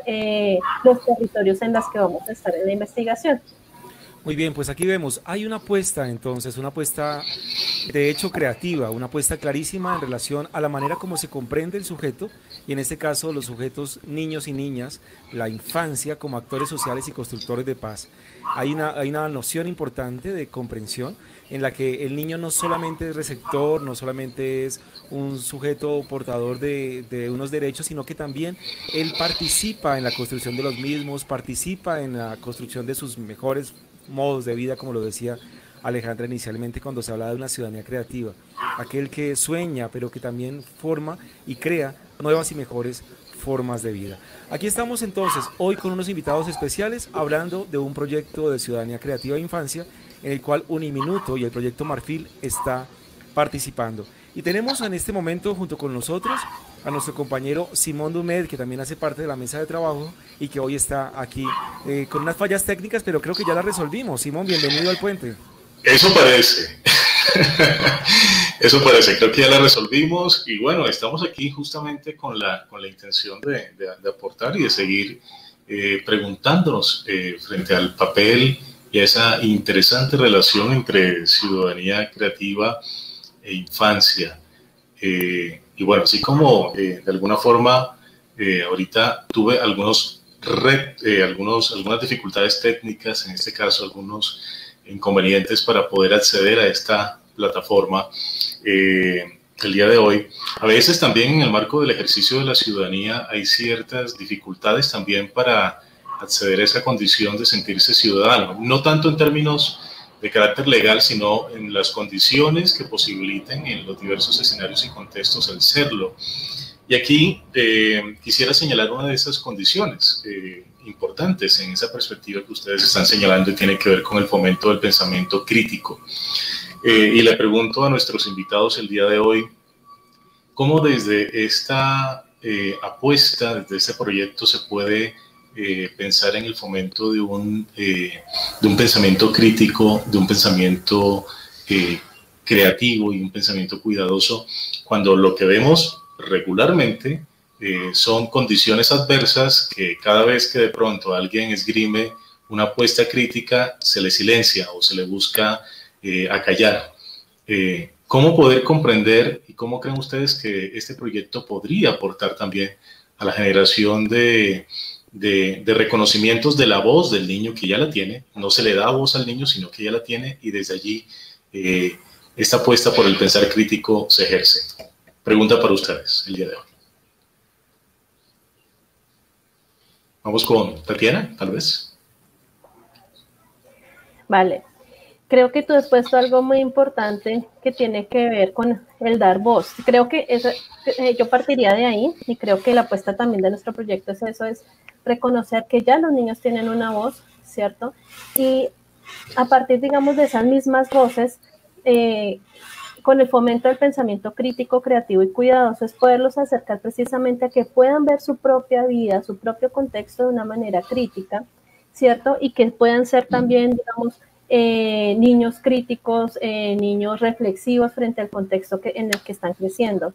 los territorios en los que vamos a estar en la investigación. Muy bien, pues aquí vemos, hay una apuesta entonces, una apuesta de hecho creativa, una apuesta clarísima en relación a la manera como se comprende el sujeto, y en este caso los sujetos niños y niñas, la infancia como actores sociales y constructores de paz. Hay una noción importante de comprensión en la que el niño no solamente es receptor, no solamente es un sujeto portador de unos derechos, sino que también él participa en la construcción de los mismos, participa en la construcción de sus mejores modos de vida, como lo decía Alejandra inicialmente cuando se hablaba de una ciudadanía creativa, aquel que sueña pero que también forma y crea nuevas y mejores formas de vida. Aquí estamos entonces hoy con unos invitados especiales hablando de un proyecto de ciudadanía creativa de infancia en el cual Uniminuto y el proyecto Marfil está participando. Y tenemos en este momento junto con nosotros a nuestro compañero Simón Dumed, que también hace parte de la mesa de trabajo y que hoy está aquí con unas fallas técnicas, pero creo que ya las resolvimos. Simón, bienvenido al puente. Eso parece. Eso parece, creo que ya la resolvimos y bueno, estamos aquí justamente con la intención de aportar y de seguir preguntándonos frente al papel y a esa interesante relación entre ciudadanía creativa e infancia. Y bueno, así como de alguna forma ahorita tuve algunas dificultades técnicas, en este caso algunos inconvenientes para poder acceder a esta plataforma, el día de hoy. A veces también en el marco del ejercicio de la ciudadanía hay ciertas dificultades también para acceder a esa condición de sentirse ciudadano, no tanto en términos de carácter legal, sino en las condiciones que posibiliten en los diversos escenarios y contextos el serlo. Y aquí quisiera señalar una de esas condiciones importantes en esa perspectiva que ustedes están señalando y tiene que ver con el fomento del pensamiento crítico. Y le pregunto a nuestros invitados el día de hoy, ¿cómo desde esta apuesta, desde este proyecto se puede pensar en el fomento de un pensamiento crítico, de un pensamiento creativo y un pensamiento cuidadoso, cuando lo que vemos regularmente son condiciones adversas que cada vez que de pronto alguien esgrime una apuesta crítica se le silencia o se le busca acallar? ¿Cómo poder comprender y cómo creen ustedes que este proyecto podría aportar también a la generación de reconocimientos de la voz del niño que ya la tiene? No se le da voz al niño, sino que ya la tiene, y desde allí esta apuesta por el pensar crítico se ejerce. Pregunta para ustedes el día de hoy. Vamos con Tatiana, tal vez. Vale. Creo que tú has puesto algo muy importante que tiene que ver con el dar voz. Creo que yo partiría de ahí, y creo que la apuesta también de nuestro proyecto es eso, es reconocer que ya los niños tienen una voz, ¿cierto? Y a partir, digamos, de esas mismas voces, con el fomento del pensamiento crítico, creativo y cuidadoso, es poderlos acercar precisamente a que puedan ver su propia vida, su propio contexto de una manera crítica, ¿cierto? Y que puedan ser también, digamos, niños críticos, niños reflexivos frente al contexto en el que están creciendo.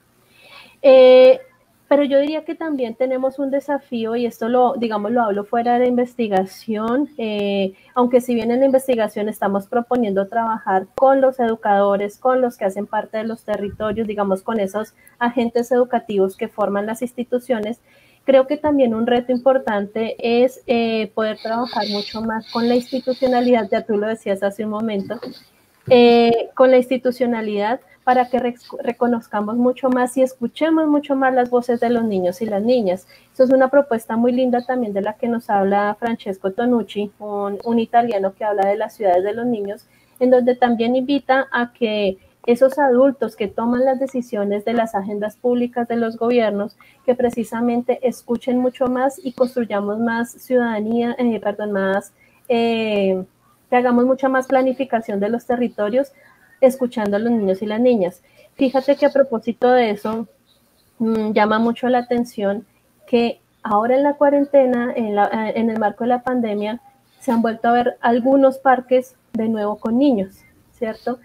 Pero yo diría que también tenemos un desafío, y esto lo hablo fuera de investigación, aunque si bien en la investigación estamos proponiendo trabajar con los educadores, con los que hacen parte de los territorios, digamos, con esos agentes educativos que forman las instituciones. Creo que también un reto importante es poder trabajar mucho más con la institucionalidad, ya tú lo decías hace un momento, con la institucionalidad, para que reconozcamos mucho más y escuchemos mucho más las voces de los niños y las niñas. Eso es una propuesta muy linda también de la que nos habla Francesco Tonucci, un italiano que habla de las ciudades de los niños, en donde también invita a que esos adultos que toman las decisiones de las agendas públicas de los gobiernos, que precisamente escuchen mucho más y construyamos más ciudadanía, que hagamos mucha más planificación de los territorios, escuchando a los niños y las niñas. Fíjate que a propósito de eso, llama mucho la atención que ahora en la cuarentena, en el marco de la pandemia, se han vuelto a ver algunos parques de nuevo con niños, ¿cierto?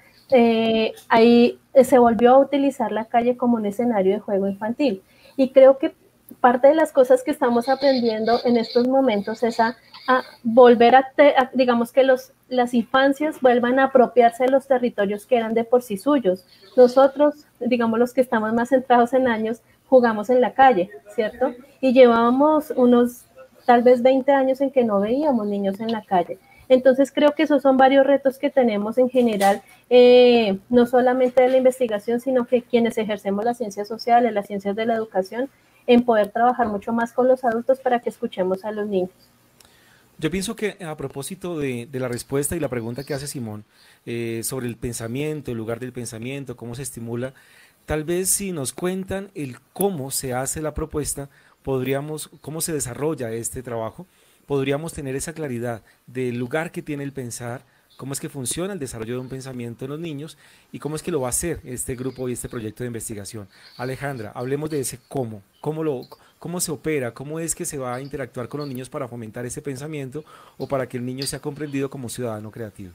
Ahí se volvió a utilizar la calle como un escenario de juego infantil, y creo que parte de las cosas que estamos aprendiendo en estos momentos es a volver digamos que las infancias vuelvan a apropiarse de los territorios que eran de por sí suyos. Nosotros, digamos los que estamos más centrados en años, jugamos en la calle, ¿cierto? Y llevábamos unos tal vez 20 años en que no veíamos niños en la calle. Entonces creo que esos son varios retos que tenemos en general, no solamente de la investigación, sino que quienes ejercemos las ciencias sociales, las ciencias de la educación, en poder trabajar mucho más con los adultos para que escuchemos a los niños. Yo pienso que a propósito de la respuesta y la pregunta que hace Simón sobre el pensamiento, el lugar del pensamiento, cómo se estimula, tal vez si nos cuentan el cómo se hace la propuesta, cómo se desarrolla este trabajo, podríamos tener esa claridad del lugar que tiene el pensar, cómo es que funciona el desarrollo de un pensamiento en los niños y cómo es que lo va a hacer este grupo y este proyecto de investigación. Alejandra, hablemos de ese cómo se opera, cómo es que se va a interactuar con los niños para fomentar ese pensamiento o para que el niño sea comprendido como ciudadano creativo.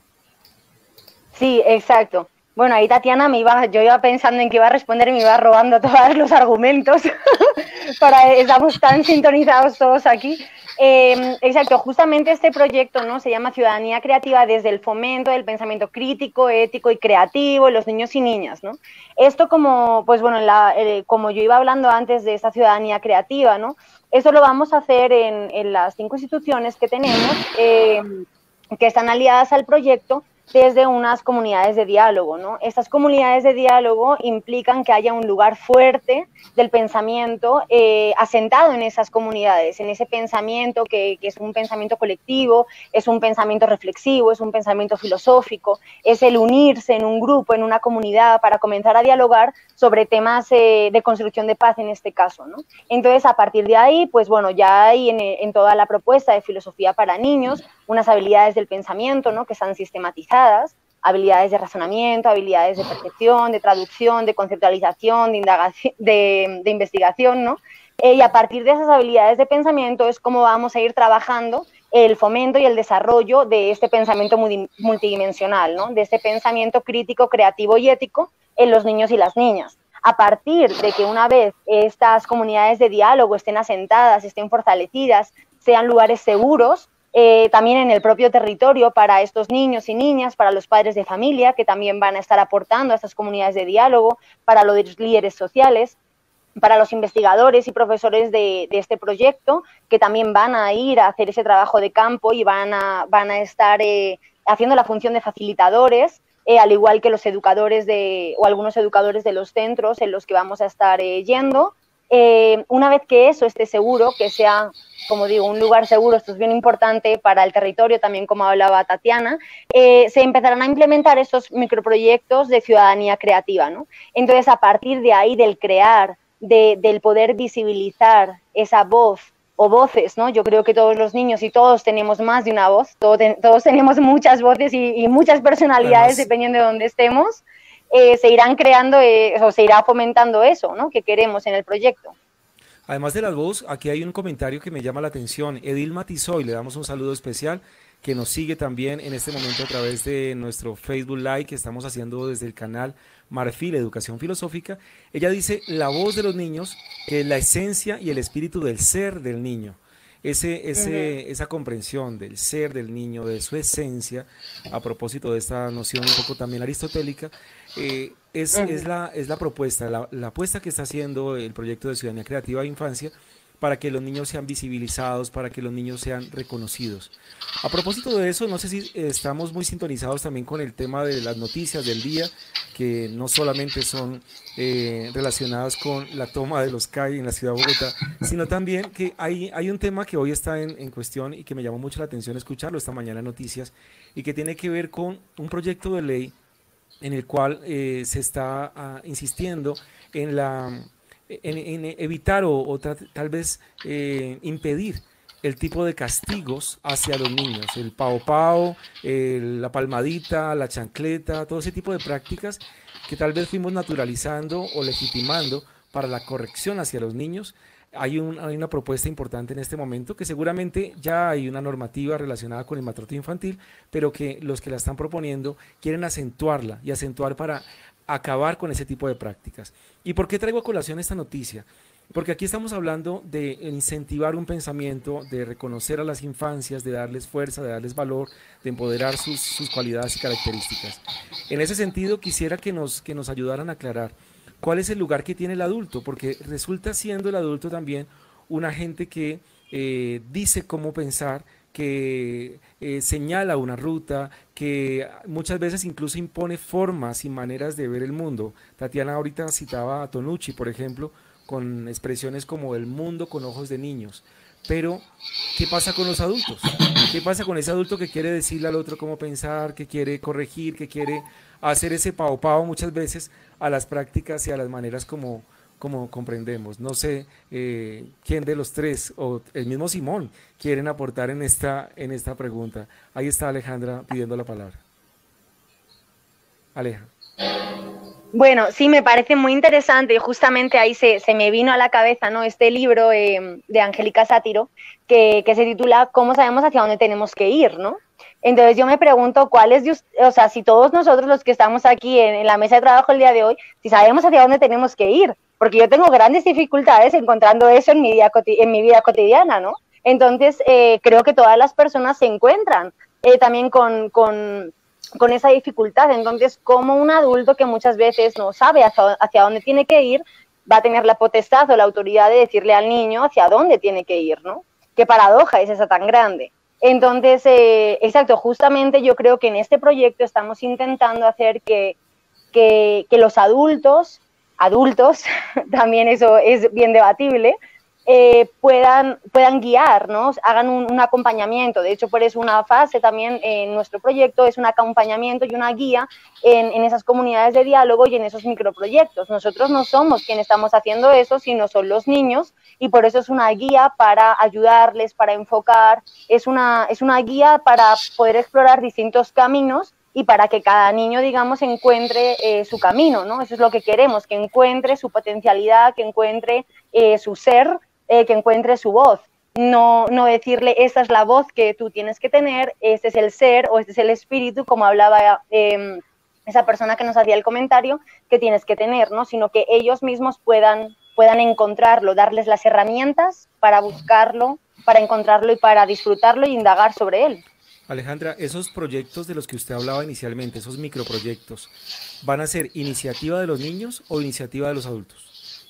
Sí, exacto. Bueno, ahí Tatiana yo iba pensando en que iba a responder y me iba robando todos los argumentos. Estamos tan sintonizados todos aquí. Exacto, justamente este proyecto, ¿no? Se llama Ciudadanía Creativa desde el fomento del pensamiento crítico, ético y creativo en los niños y niñas, ¿no? Esto como, pues bueno, como yo iba hablando antes de esta ciudadanía creativa, ¿no? Eso lo vamos a hacer en las 5 instituciones que tenemos, que están aliadas al proyecto, desde unas comunidades de diálogo, ¿no? Estas comunidades de diálogo implican que haya un lugar fuerte del pensamiento asentado en esas comunidades, en ese pensamiento que es un pensamiento colectivo, es un pensamiento reflexivo, es un pensamiento filosófico, es el unirse en un grupo, en una comunidad para comenzar a dialogar sobre temas de construcción de paz en este caso, ¿no? Entonces, a partir de ahí, pues bueno, ya hay en toda la propuesta de filosofía para niños unas habilidades del pensamiento, ¿no? Que están sistematizadas, habilidades de razonamiento, habilidades de percepción, de traducción, de conceptualización, de investigación, ¿no? Y a partir de esas habilidades de pensamiento es como vamos a ir trabajando el fomento y el desarrollo de este pensamiento multidimensional, ¿no? De este pensamiento crítico, creativo y ético en los niños y las niñas. A partir de que una vez estas comunidades de diálogo estén asentadas, estén fortalecidas, sean lugares seguros, también en el propio territorio para estos niños y niñas, para los padres de familia, que también van a estar aportando a estas comunidades de diálogo, para los líderes sociales, para los investigadores y profesores de este proyecto, que también van a ir a hacer ese trabajo de campo y van a estar haciendo la función de facilitadores, al igual que los educadores o algunos educadores de los centros en los que vamos a estar yendo. Una vez que eso esté seguro, que sea, como digo, un lugar seguro, esto es bien importante para el territorio, también como hablaba Tatiana, se empezarán a implementar estos microproyectos de ciudadanía creativa, ¿no? Entonces, a partir de ahí, del crear, del poder visibilizar esa voz o voces, ¿no? Yo creo que todos los niños y todos tenemos más de una voz, todos tenemos muchas voces y muchas personalidades, dependiendo de dónde estemos. Se irán creando o se irá fomentando eso, ¿no? Que queremos en el proyecto. Además de las voces, aquí hay un comentario que me llama la atención. Edilma Tizoy, le damos un saludo especial, que nos sigue también en este momento a través de nuestro Facebook Live que estamos haciendo desde el canal Marfil Educación Filosófica. Ella dice, la voz de los niños, que es la esencia y el espíritu del ser del niño. Esa comprensión del ser del niño, de su esencia, a propósito de esta noción un poco también aristotélica, es la propuesta, la apuesta que está haciendo el proyecto de Ciudadanía Creativa de Infancia para que los niños sean visibilizados, para que los niños sean reconocidos. A propósito de eso, no sé si estamos muy sintonizados también con el tema de las noticias del día, que no solamente son relacionadas con la toma de los CAI en la ciudad de Bogotá, sino también que hay un tema que hoy está en cuestión y que me llamó mucho la atención escucharlo esta mañana en noticias, y que tiene que ver con un proyecto de ley en el cual se está insistiendo en evitar o tal vez impedir el tipo de castigos hacia los niños, el pao pao, la palmadita, la chancleta, todo ese tipo de prácticas que tal vez fuimos naturalizando o legitimando para la corrección hacia los niños. Hay una propuesta importante en este momento, que seguramente ya hay una normativa relacionada con el maltrato infantil, pero que los que la están proponiendo quieren acentuarla y acentuar para acabar con ese tipo de prácticas. ¿Y por qué traigo a colación esta noticia? Porque aquí estamos hablando de incentivar un pensamiento, de reconocer a las infancias, de darles fuerza, de darles valor, de empoderar sus cualidades y características. En ese sentido, quisiera que nos ayudaran a aclarar cuál es el lugar que tiene el adulto, porque resulta siendo el adulto también un agente que dice cómo pensar, que señala una ruta, que muchas veces incluso impone formas y maneras de ver el mundo. Tatiana ahorita citaba a Tonucci, por ejemplo, con expresiones como el mundo con ojos de niños. Pero, ¿qué pasa con los adultos? ¿Qué pasa con ese adulto que quiere decirle al otro cómo pensar, que quiere corregir, que quiere hacer ese pao pao muchas veces a las prácticas y a las maneras como comprendemos? No sé quién de los tres, o el mismo Simón, quieren aportar en esta pregunta. Ahí está Alejandra pidiendo la palabra. Aleja. Bueno, sí, me parece muy interesante y justamente ahí se me vino a la cabeza, ¿no? Este libro de Angélica Sátiro que se titula ¿Cómo sabemos hacia dónde tenemos que ir?, ¿no? Entonces yo me pregunto si todos nosotros los que estamos aquí en la mesa de trabajo el día de hoy, si sabemos hacia dónde tenemos que ir, porque yo tengo grandes dificultades encontrando eso en mi vida cotidiana, ¿no? Entonces creo que todas las personas se encuentran también con esa dificultad. Entonces, como un adulto que muchas veces no sabe hacia dónde tiene que ir, va a tener la potestad o la autoridad de decirle al niño hacia dónde tiene que ir, ¿no? Qué paradoja es esa tan grande. Entonces, exacto, justamente yo creo que en este proyecto estamos intentando hacer que los adultos, también eso es bien debatible, puedan guiar, ¿no? Hagan un acompañamiento. De hecho, por eso una fase también en nuestro proyecto es un acompañamiento y una guía en esas comunidades de diálogo y en esos microproyectos. Nosotros no somos quienes estamos haciendo eso, sino son los niños, y por eso es una guía para ayudarles, para enfocar, es una guía para poder explorar distintos caminos y para que cada niño, digamos, encuentre su camino, ¿no? Eso es lo que queremos, que encuentre su potencialidad, que encuentre su ser, que encuentre su voz. No decirle, esta es la voz que tú tienes que tener, este es el ser o este es el espíritu, como hablaba esa persona que nos hacía el comentario, que tienes que tener, ¿no? Sino que ellos mismos puedan encontrarlo, darles las herramientas para buscarlo, para encontrarlo y para disfrutarlo y indagar sobre él. Alejandra, esos proyectos de los que usted hablaba inicialmente, esos microproyectos, ¿van a ser iniciativa de los niños o iniciativa de los adultos?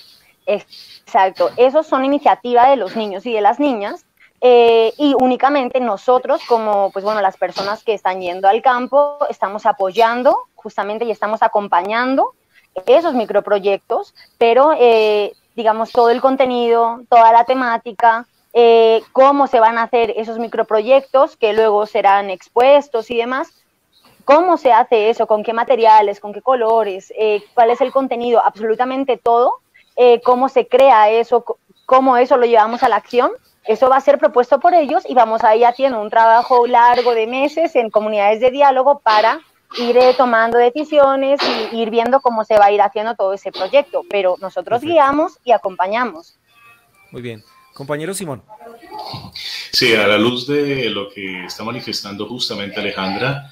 Exacto, esos son iniciativa de los niños y de las niñas, y únicamente nosotros, como pues bueno, las personas que están yendo al campo, estamos apoyando justamente y estamos acompañando esos microproyectos, pero digamos todo el contenido, toda la temática, cómo se van a hacer esos microproyectos que luego serán expuestos y demás, cómo se hace eso, con qué materiales, con qué colores, cuál es el contenido, absolutamente todo, cómo se crea eso, cómo eso lo llevamos a la acción. Eso va a ser propuesto por ellos y vamos a ir haciendo un trabajo largo de meses en comunidades de diálogo para ir tomando decisiones y ir viendo cómo se va a ir haciendo todo ese proyecto. Pero nosotros guiamos y acompañamos. Muy bien. Compañero Simón. Sí, a la luz de lo que está manifestando justamente Alejandra,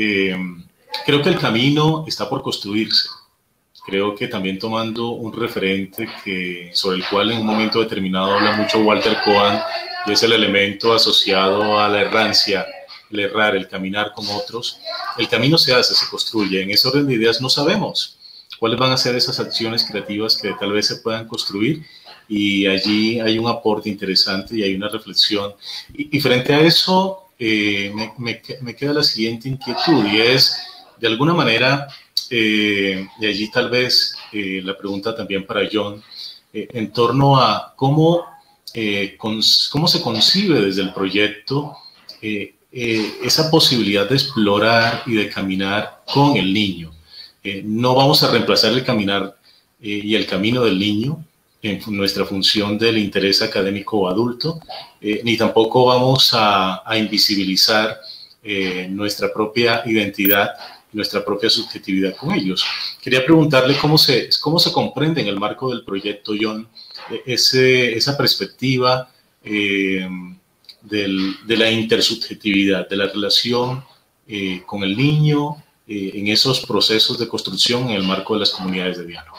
creo que el camino está por construirse. Creo que también tomando un referente sobre el cual en un momento determinado habla mucho Walter Cohen, y es el elemento asociado a la errancia, el errar, el caminar con otros. El camino se hace, se construye. En ese orden de ideas no sabemos cuáles van a ser esas acciones creativas que tal vez se puedan construir, y allí hay un aporte interesante y hay una reflexión. Y frente a eso me queda la siguiente inquietud, y es, de alguna manera, y allí tal vez la pregunta también para John, en torno a cómo se concibe desde el proyecto esa posibilidad de explorar y de caminar con el niño. No vamos a reemplazar el caminar y el camino del niño en nuestra función del interés académico o adulto, ni tampoco vamos a invisibilizar nuestra propia identidad, nuestra propia subjetividad con ellos. Quería preguntarle cómo se comprende en el marco del proyecto, John, esa perspectiva de la intersubjetividad, de la relación con el niño en esos procesos de construcción en el marco de las comunidades de diálogo.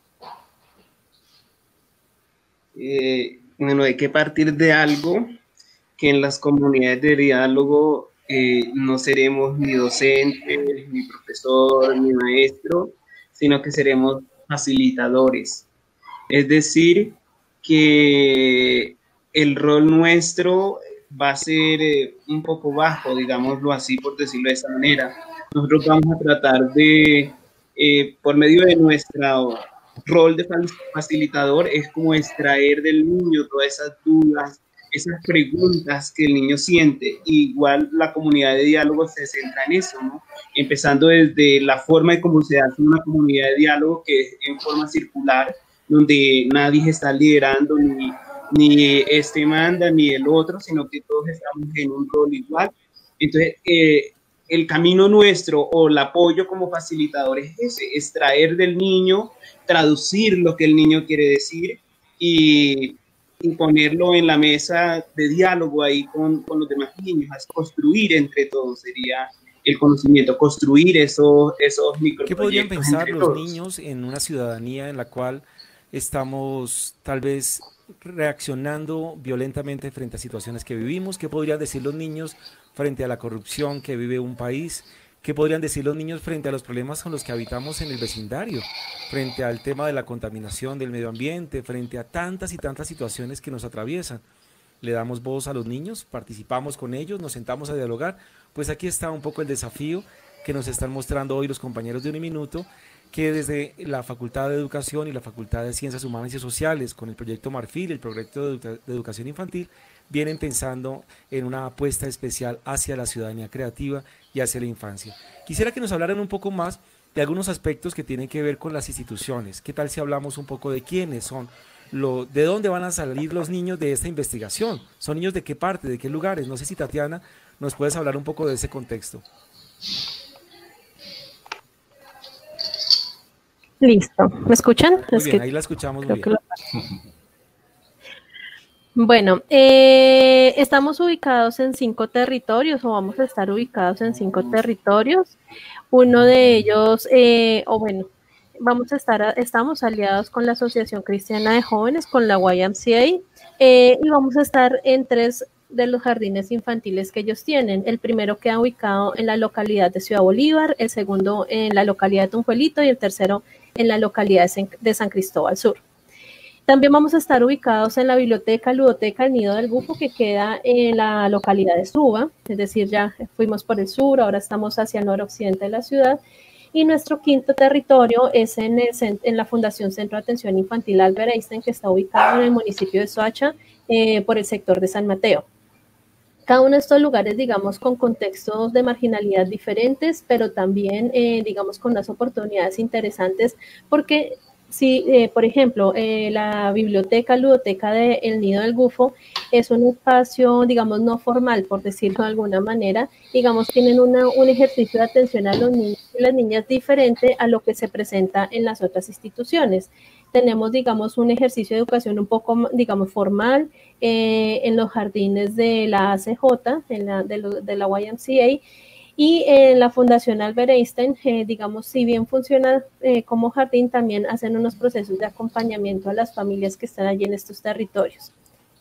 Bueno, hay que partir de algo que en las comunidades de diálogo no seremos ni docentes, ni profesor, ni maestro, sino que seremos facilitadores. Es decir, que el rol nuestro va a ser un poco bajo, digámoslo así, por decirlo de esa manera. Nosotros vamos a tratar de, por medio de nuestro rol de facilitador, es como extraer del niño todas esas dudas, esas preguntas que el niño siente. Igual la comunidad de diálogo se centra en eso, ¿no? Empezando desde la forma de cómo se hace una comunidad de diálogo, que es en forma circular, donde nadie está liderando, ni este manda, ni el otro, sino que todos estamos en un rol igual. Entonces, el camino nuestro o el apoyo como facilitador es ese, extraer del niño, traducir lo que el niño quiere decir y ponerlo en la mesa de diálogo ahí con los demás niños, construir entre todos sería el conocimiento, construir esos microproyectos. ¿Qué podrían pensar los niños en una ciudadanía en la cual estamos tal vez reaccionando violentamente frente a situaciones que vivimos? ¿Qué podrían decir los niños frente a la corrupción que vive un país? ¿Qué podrían decir los niños frente a los problemas con los que habitamos en el vecindario? Frente al tema de la contaminación del medio ambiente, frente a tantas y tantas situaciones que nos atraviesan. le damos voz a los niños, participamos con ellos, nos sentamos a dialogar. Pues aquí está un poco el desafío que nos están mostrando hoy los compañeros de Uniminuto, que desde la Facultad de Educación y la Facultad de Ciencias Humanas y Sociales, con el proyecto Marfil, el proyecto de educación infantil, vienen pensando en una apuesta especial hacia la ciudadanía creativa y hacia la infancia. Quisiera que nos hablaran un poco más de algunos aspectos que tienen que ver con las instituciones. ¿Qué tal si hablamos un poco de quiénes son, de dónde van a salir los niños de esta investigación? ¿Son niños de qué parte, de qué lugares? No sé si Tatiana nos puedes hablar un poco de ese contexto. Listo. ¿Me escuchan? Muy bien, ahí la escuchamos muy bien. Bueno, estamos ubicados en 5 territorios, o vamos a estar ubicados en 5 territorios. Uno de ellos, estamos aliados con la Asociación Cristiana de Jóvenes, con la YMCA, y vamos a estar en 3 de los jardines infantiles que ellos tienen. El primero queda ubicado en la localidad de Ciudad Bolívar, el segundo en la localidad de Tunjuelito y el tercero en la localidad de San Cristóbal Sur. También vamos a estar ubicados en la biblioteca Ludoteca El Nido del Bufo, que queda en la localidad de Suba, es decir, ya fuimos por el sur, ahora estamos hacia el noroccidente de la ciudad. Y nuestro quinto territorio es en la Fundación Centro de Atención Infantil Albert Einstein, que está ubicado en el municipio de Soacha, por el sector de San Mateo. Cada uno de estos lugares, digamos, con contextos de marginalidad diferentes, pero también, digamos, con unas oportunidades interesantes, porque si, por ejemplo, la biblioteca, ludoteca de El Nido del Bufo es un espacio, digamos, no formal, por decirlo de alguna manera, digamos, tienen un ejercicio de atención a los niños y las niñas diferente a lo que se presenta en las otras instituciones. Tenemos, digamos, un ejercicio de educación un poco, digamos, formal en los jardines de la ACJ, de la YMCA, y en la Fundación Albert Einstein, digamos, si bien funciona como jardín, también hacen unos procesos de acompañamiento a las familias que están allí en estos territorios.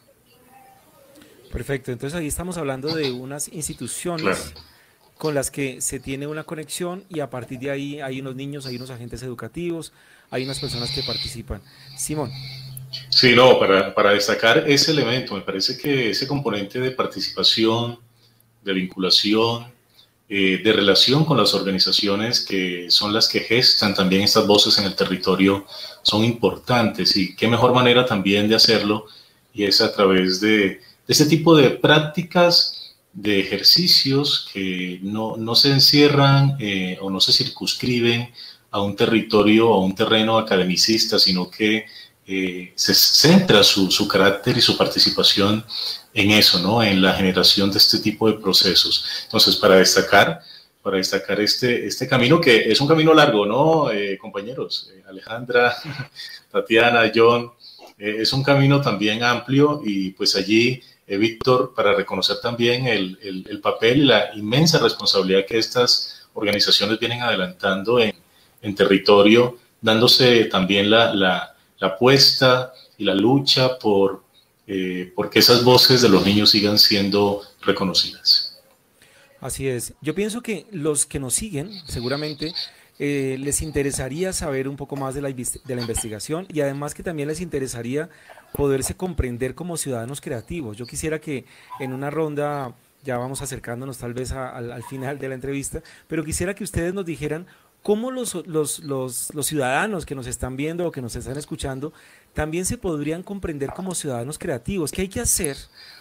Perfecto, entonces ahí estamos hablando de unas instituciones con las que se tiene una conexión y a partir de ahí hay unos niños, hay unos agentes educativos, hay unas personas que participan. Simón. Sí, no, para destacar ese elemento, me parece que ese componente de participación, de vinculación, de relación con las organizaciones que son las que gestan también estas voces en el territorio son importantes, y qué mejor manera también de hacerlo y es a través de este tipo de prácticas, de ejercicios que no se encierran o no se circunscriben a un territorio o a un terreno academicista, sino que se centra su carácter y su participación en eso, ¿no? En la generación de este tipo de procesos. Entonces, para destacar este camino, que es un camino largo, ¿no, compañeros? Alejandra, Tatiana, John, es un camino también amplio, y pues allí, Víctor, para reconocer también el papel y la inmensa responsabilidad que estas organizaciones vienen adelantando en territorio, dándose también la apuesta y la lucha porque esas voces de los niños sigan siendo reconocidas. Así es. Yo pienso que los que nos siguen seguramente les interesaría saber un poco más de la investigación, y además que también les interesaría poderse comprender como ciudadanos creativos. Yo quisiera que en una ronda, ya vamos acercándonos tal vez al final de la entrevista, pero quisiera que ustedes nos dijeran cómo los ciudadanos que nos están viendo o que nos están escuchando también se podrían comprender como ciudadanos creativos. ¿Qué hay que hacer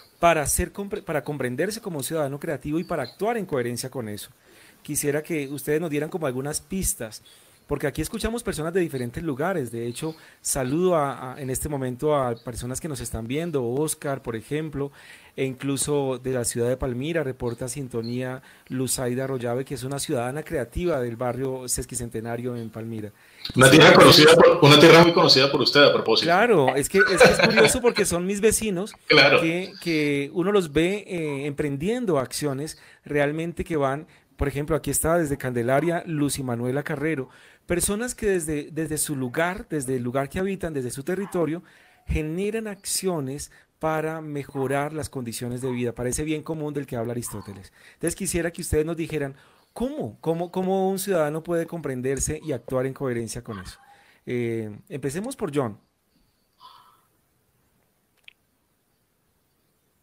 para comprenderse como ciudadano creativo y para actuar en coherencia con eso? Quisiera que ustedes nos dieran como algunas pistas, porque aquí escuchamos personas de diferentes lugares. De hecho, saludo en este momento a personas que nos están viendo. Oscar, por ejemplo, e incluso de la ciudad de Palmira, reporta sintonía Luzaida Arroyave, que es una ciudadana creativa del barrio Sesquicentenario en Palmira. Una tierra muy conocida por usted, a propósito. Claro, es curioso porque son mis vecinos, claro, que uno los ve emprendiendo acciones realmente que van. Por ejemplo, aquí está desde Candelaria Lucy Manuela Carrero, personas que desde su lugar, desde el lugar que habitan, desde su territorio, generan acciones para mejorar las condiciones de vida, para ese bien común del que habla Aristóteles. Entonces quisiera que ustedes nos dijeran cómo un ciudadano puede comprenderse y actuar en coherencia con eso. Empecemos por John.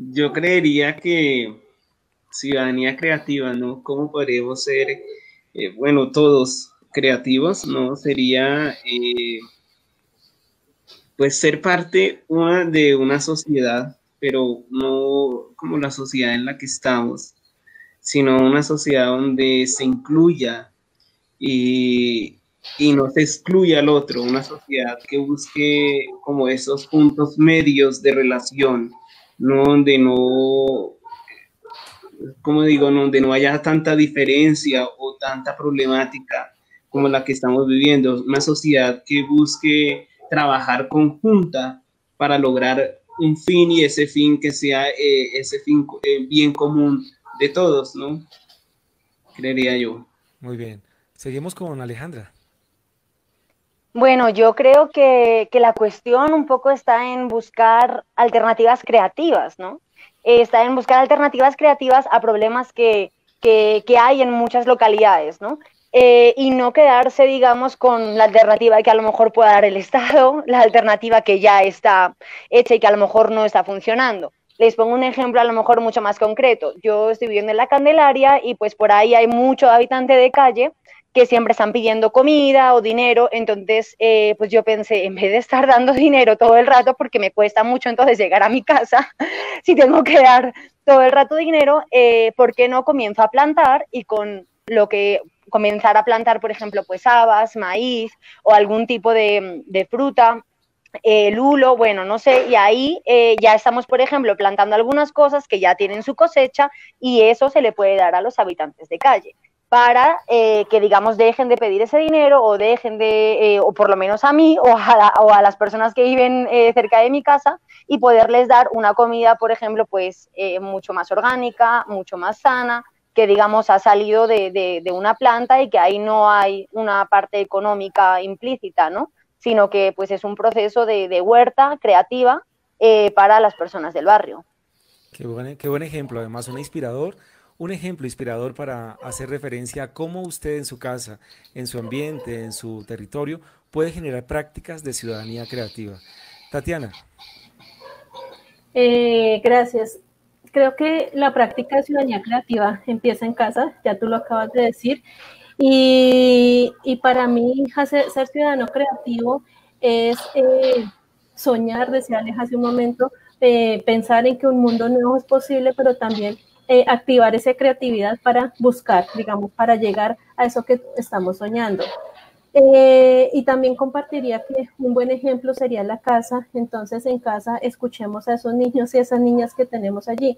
yo creería que ciudadanía creativa, ¿no? ¿Cómo podríamos ser, bueno, todos creativos, ¿no? Sería, pues, ser parte de una sociedad, pero no como la sociedad en la que estamos, sino una sociedad donde se incluya y, y no se excluya al otro, una sociedad que busque como esos puntos medios de relación, no donde no, como digo, donde no haya tanta diferencia o tanta problemática como la que estamos viviendo, una sociedad que busque trabajar conjunta para lograr un fin y ese fin que sea ese fin bien común de todos, ¿no? Creería yo. Muy bien. Seguimos con Alejandra. Bueno, yo creo que la cuestión un poco está en buscar alternativas creativas, ¿no? Está en buscar alternativas creativas a problemas que hay en muchas localidades, ¿no? Y no quedarse, digamos, con la alternativa que a lo mejor pueda dar el Estado, la alternativa que ya está hecha y que a lo mejor no está funcionando. Les pongo un ejemplo a lo mejor mucho más concreto. Yo estoy viviendo en la Candelaria y pues por ahí hay mucho habitante de calle que siempre están pidiendo comida o dinero, entonces pues yo pensé, en vez de estar dando dinero todo el rato, porque me cuesta mucho entonces llegar a mi casa, si tengo que dar todo el rato dinero, ¿por qué no comienzo a plantar y con lo que comenzar a plantar, por ejemplo, pues habas, maíz o algún tipo de fruta, lulo, bueno, no sé, y ahí ya estamos, por ejemplo, plantando algunas cosas que ya tienen su cosecha y eso se le puede dar a los habitantes de calle para que, digamos, dejen de pedir ese dinero o dejen de, o por lo menos a mí o a las personas que viven cerca de mi casa y poderles dar una comida, por ejemplo, pues mucho más orgánica, mucho más sana, que, digamos, ha salido de una planta y que ahí no hay una parte económica implícita, ¿no? Sino que pues es un proceso de huerta creativa para las personas del barrio. Qué buen ejemplo, además un ejemplo inspirador para hacer referencia a cómo usted en su casa, en su ambiente, en su territorio, puede generar prácticas de ciudadanía creativa. Tatiana. Gracias. Creo que la práctica de ciudadanía creativa empieza en casa, ya tú lo acabas de decir, y para mí ser ciudadano creativo es soñar, decía Alex hace un momento, pensar en que un mundo nuevo es posible, pero también activar esa creatividad para buscar, digamos, para llegar a eso que estamos soñando. Y también compartiría que un buen ejemplo sería la casa. Entonces en casa escuchemos a esos niños y a esas niñas que tenemos allí.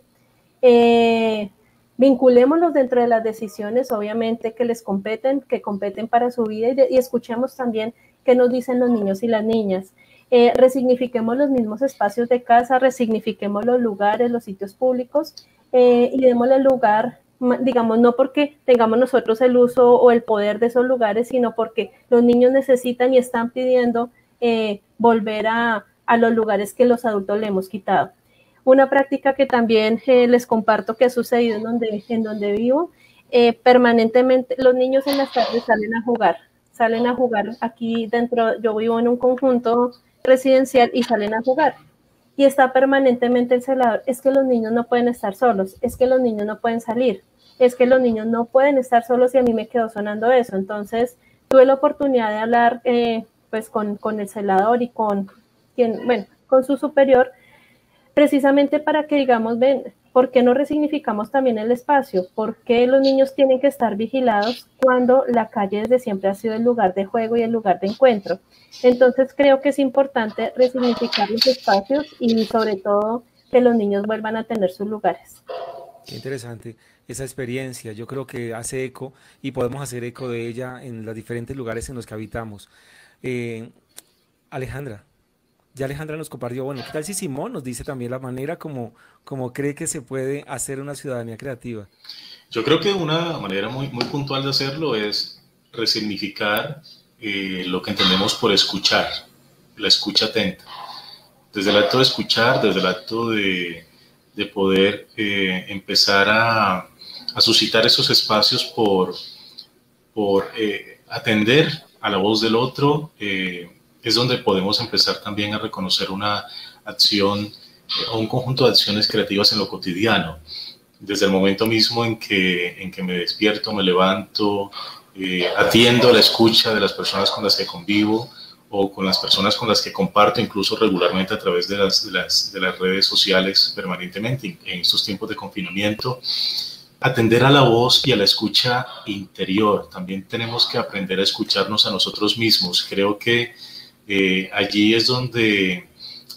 Vinculémoslos dentro de las decisiones, obviamente, que les competen, que competen para su vida y escuchemos también qué nos dicen los niños y las niñas. Resignifiquemos los mismos espacios de casa, resignifiquemos los lugares, los sitios públicos y démosle lugar, digamos, no porque tengamos nosotros el uso o el poder de esos lugares, sino porque los niños necesitan y están pidiendo volver a los lugares que los adultos le hemos quitado. Una práctica que también les comparto que ha sucedido en donde vivo, permanentemente los niños en las tardes salen a jugar aquí dentro, yo vivo en un conjunto residencial y salen a jugar. Y está permanentemente el celador, es que los niños no pueden estar solos, es que los niños no pueden salir, es que los niños no pueden estar solos y a mí me quedó sonando eso. Entonces tuve la oportunidad de hablar pues con el celador y con su superior, precisamente para que digamos, ven, ¿por qué no resignificamos también el espacio? ¿Por qué los niños tienen que estar vigilados cuando la calle desde siempre ha sido el lugar de juego y el lugar de encuentro? Entonces creo que es importante resignificar los espacios y sobre todo que los niños vuelvan a tener sus lugares. Qué interesante esa experiencia. Yo creo que hace eco y podemos hacer eco de ella en los diferentes lugares en los que habitamos. Alejandra. Ya Alejandra nos compartió, bueno, ¿qué tal si Simón nos dice también la manera como cree que se puede hacer una ciudadanía creativa? Yo creo que una manera muy, muy puntual de hacerlo es resignificar lo que entendemos por escuchar, la escucha atenta. Desde el acto de escuchar, desde el acto de poder empezar a suscitar esos espacios por atender a la voz del otro, es donde podemos empezar también a reconocer una acción a un conjunto de acciones creativas en lo cotidiano. Desde el momento mismo en que me despierto, me levanto, atiendo la escucha de las personas con las que convivo o con las personas con las que comparto, incluso regularmente a través de las redes sociales permanentemente en estos tiempos de confinamiento. Atender a la voz y a la escucha interior. También tenemos que aprender a escucharnos a nosotros mismos. Creo que allí es donde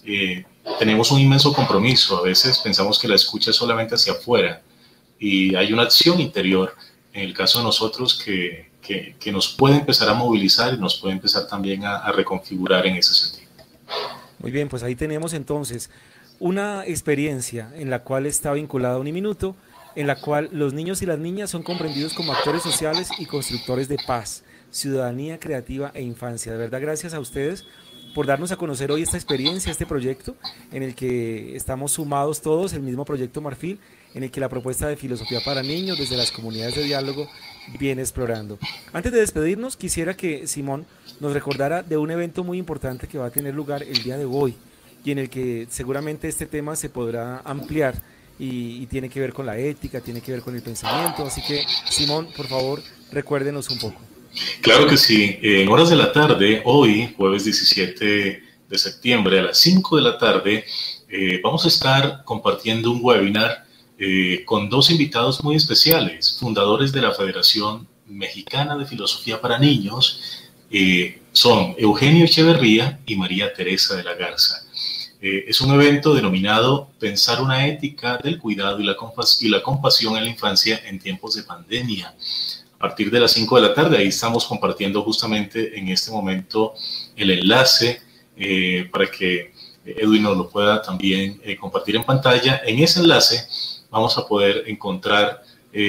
tenemos un inmenso compromiso. A veces pensamos que la escucha es solamente hacia afuera y hay una acción interior, en el caso de nosotros, que nos puede empezar a movilizar y nos puede empezar también a reconfigurar en ese sentido. Muy bien, pues ahí tenemos entonces una experiencia en la cual está vinculada a Uniminuto, en la cual los niños y las niñas son comprendidos como actores sociales y constructores de paz, ciudadanía creativa e infancia. De verdad, gracias a ustedes por darnos a conocer hoy esta experiencia, este proyecto en el que estamos sumados todos, el mismo proyecto Marfil, en el que la propuesta de filosofía para niños desde las comunidades de diálogo viene explorando. Antes de despedirnos, quisiera que Simón nos recordara de un evento muy importante que va a tener lugar el día de hoy y en el que seguramente este tema se podrá ampliar y tiene que ver con la ética, tiene que ver con el pensamiento. Así que, Simón, por favor, recuérdenos un poco. Claro que sí. En horas de la tarde, hoy, jueves 17 de septiembre, a las 5 de la tarde, vamos a estar compartiendo un webinar con dos invitados muy especiales, fundadores de la Federación Mexicana de Filosofía para Niños. Son Eugenio Echeverría y María Teresa de la Garza. Es un evento denominado Pensar una ética del cuidado y la compasión en la infancia en tiempos de pandemia. A partir de las 5 de la tarde, ahí estamos compartiendo justamente en este momento el enlace para que Edwin nos lo pueda también compartir en pantalla. En ese enlace vamos a poder encontrar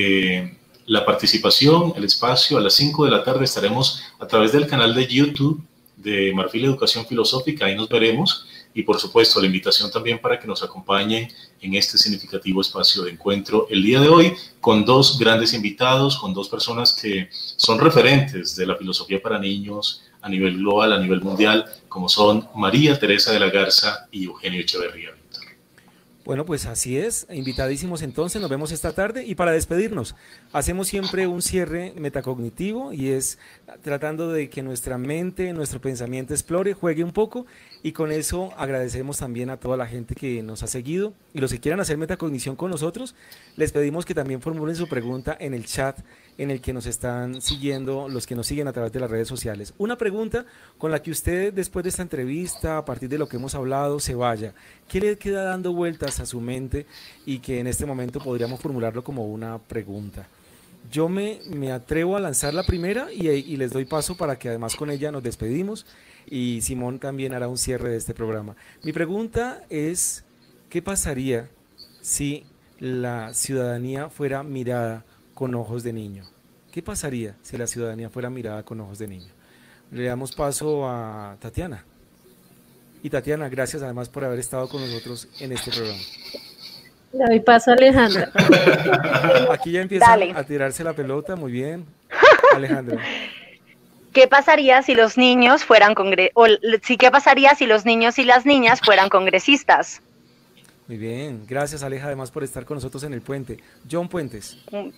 la participación, el espacio. A las 5 de la tarde estaremos a través del canal de YouTube de Marfil Educación Filosófica, ahí nos veremos. Y por supuesto la invitación también para que nos acompañen en este significativo espacio de encuentro el día de hoy con dos grandes invitados, con dos personas que son referentes de la filosofía para niños a nivel global, a nivel mundial, como son María Teresa de la Garza y Eugenio Echeverría. Bueno, pues así es, invitadísimos entonces, nos vemos esta tarde y para despedirnos, hacemos siempre un cierre metacognitivo y es tratando de que nuestra mente, nuestro pensamiento explore, juegue un poco y con eso agradecemos también a toda la gente que nos ha seguido y los que quieran hacer metacognición con nosotros, les pedimos que también formulen su pregunta en el chat en el que nos están siguiendo, los que nos siguen a través de las redes sociales. Una pregunta con la que usted después de esta entrevista, a partir de lo que hemos hablado, se vaya. ¿Qué le queda dando vueltas a su mente y que en este momento podríamos formularlo como una pregunta? Yo me atrevo a lanzar la primera y les doy paso para que además con ella nos despedimos y Simón también hará un cierre de este programa. Mi pregunta es, ¿qué pasaría si la ciudadanía fuera mirada con ojos de niño? ¿Qué pasaría si la ciudadanía fuera mirada con ojos de niño? Le damos paso a Tatiana. Y Tatiana, gracias además por haber estado con nosotros en este programa. Le doy paso a Alejandra. Aquí ya empieza a tirarse la pelota, muy bien. Alejandra. ¿Qué pasaría si los niños fueran qué pasaría si los niños y las niñas fueran congresistas? Muy bien, gracias Aleja además por estar con nosotros en el puente. John Puentes.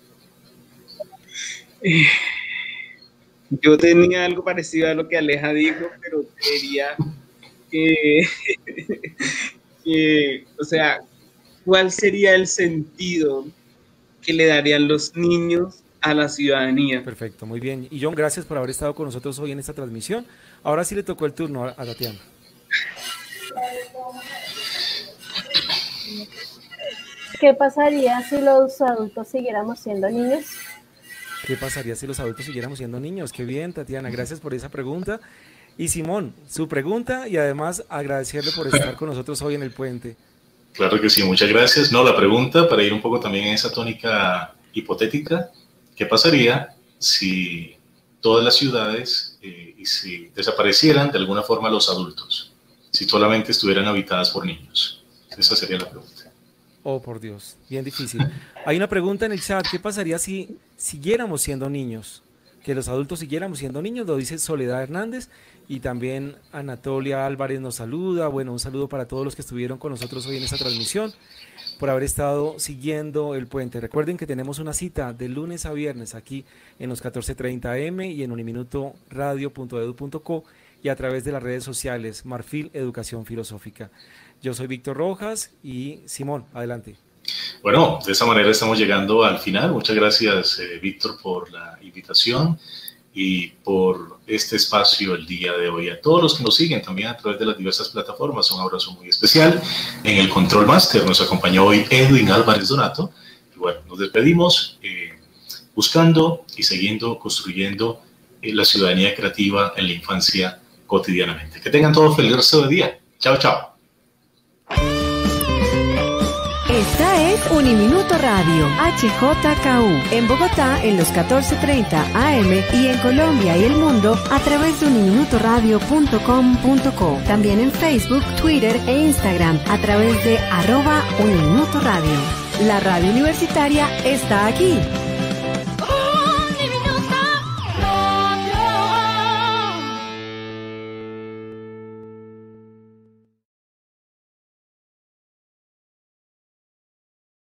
Yo tenía algo parecido a lo que Aleja dijo, pero creería que, o sea, ¿cuál sería el sentido que le darían los niños a la ciudadanía? Perfecto, muy bien. Y John, gracias por haber estado con nosotros hoy en esta transmisión. Ahora sí le tocó el turno a Tatiana. ¿Qué pasaría si los adultos siguiéramos siendo niños? ¿Qué pasaría si los adultos siguiéramos siendo niños? Qué bien, Tatiana, gracias por esa pregunta. Y Simón, su pregunta y además agradecerle por estar con nosotros hoy en el puente. Claro que sí, muchas gracias. No, la pregunta, para ir un poco también en esa tónica hipotética, ¿qué pasaría si todas las ciudades y si desaparecieran de alguna forma los adultos? Si solamente estuvieran habitadas por niños. Esa sería la pregunta. Oh, por Dios, bien difícil. Hay una pregunta en el chat, ¿qué pasaría si siguiéramos siendo niños? que los adultos siguiéramos siendo niños, lo dice Soledad Hernández, y también Anatolia Álvarez nos saluda. Bueno, un saludo para todos los que estuvieron con nosotros hoy en esta transmisión, por haber estado siguiendo el puente. Recuerden que tenemos una cita de lunes a viernes aquí en los 14:30 AM y en uniminutoradio.edu.co y a través de las redes sociales Marfil Educación Filosófica. Yo soy Víctor Rojas y Simón, adelante. Bueno, de esa manera estamos llegando al final. Muchas gracias, Víctor, por la invitación y por este espacio el día de hoy. A todos los que nos siguen también a través de las diversas plataformas, un abrazo muy especial. En el Control Master nos acompañó hoy Edwin Álvarez Donato. Y bueno, nos despedimos buscando y siguiendo construyendo la ciudadanía creativa en la infancia cotidianamente. Que tengan todos feliz resto de día. Chao, chao. Esta es Uniminuto Radio, HJKU, en Bogotá en los 14:30 AM y en Colombia y el mundo a través de uniminutoradio.com.co. También en Facebook, Twitter e Instagram a través de @Uniminuto Radio. La radio universitaria está aquí.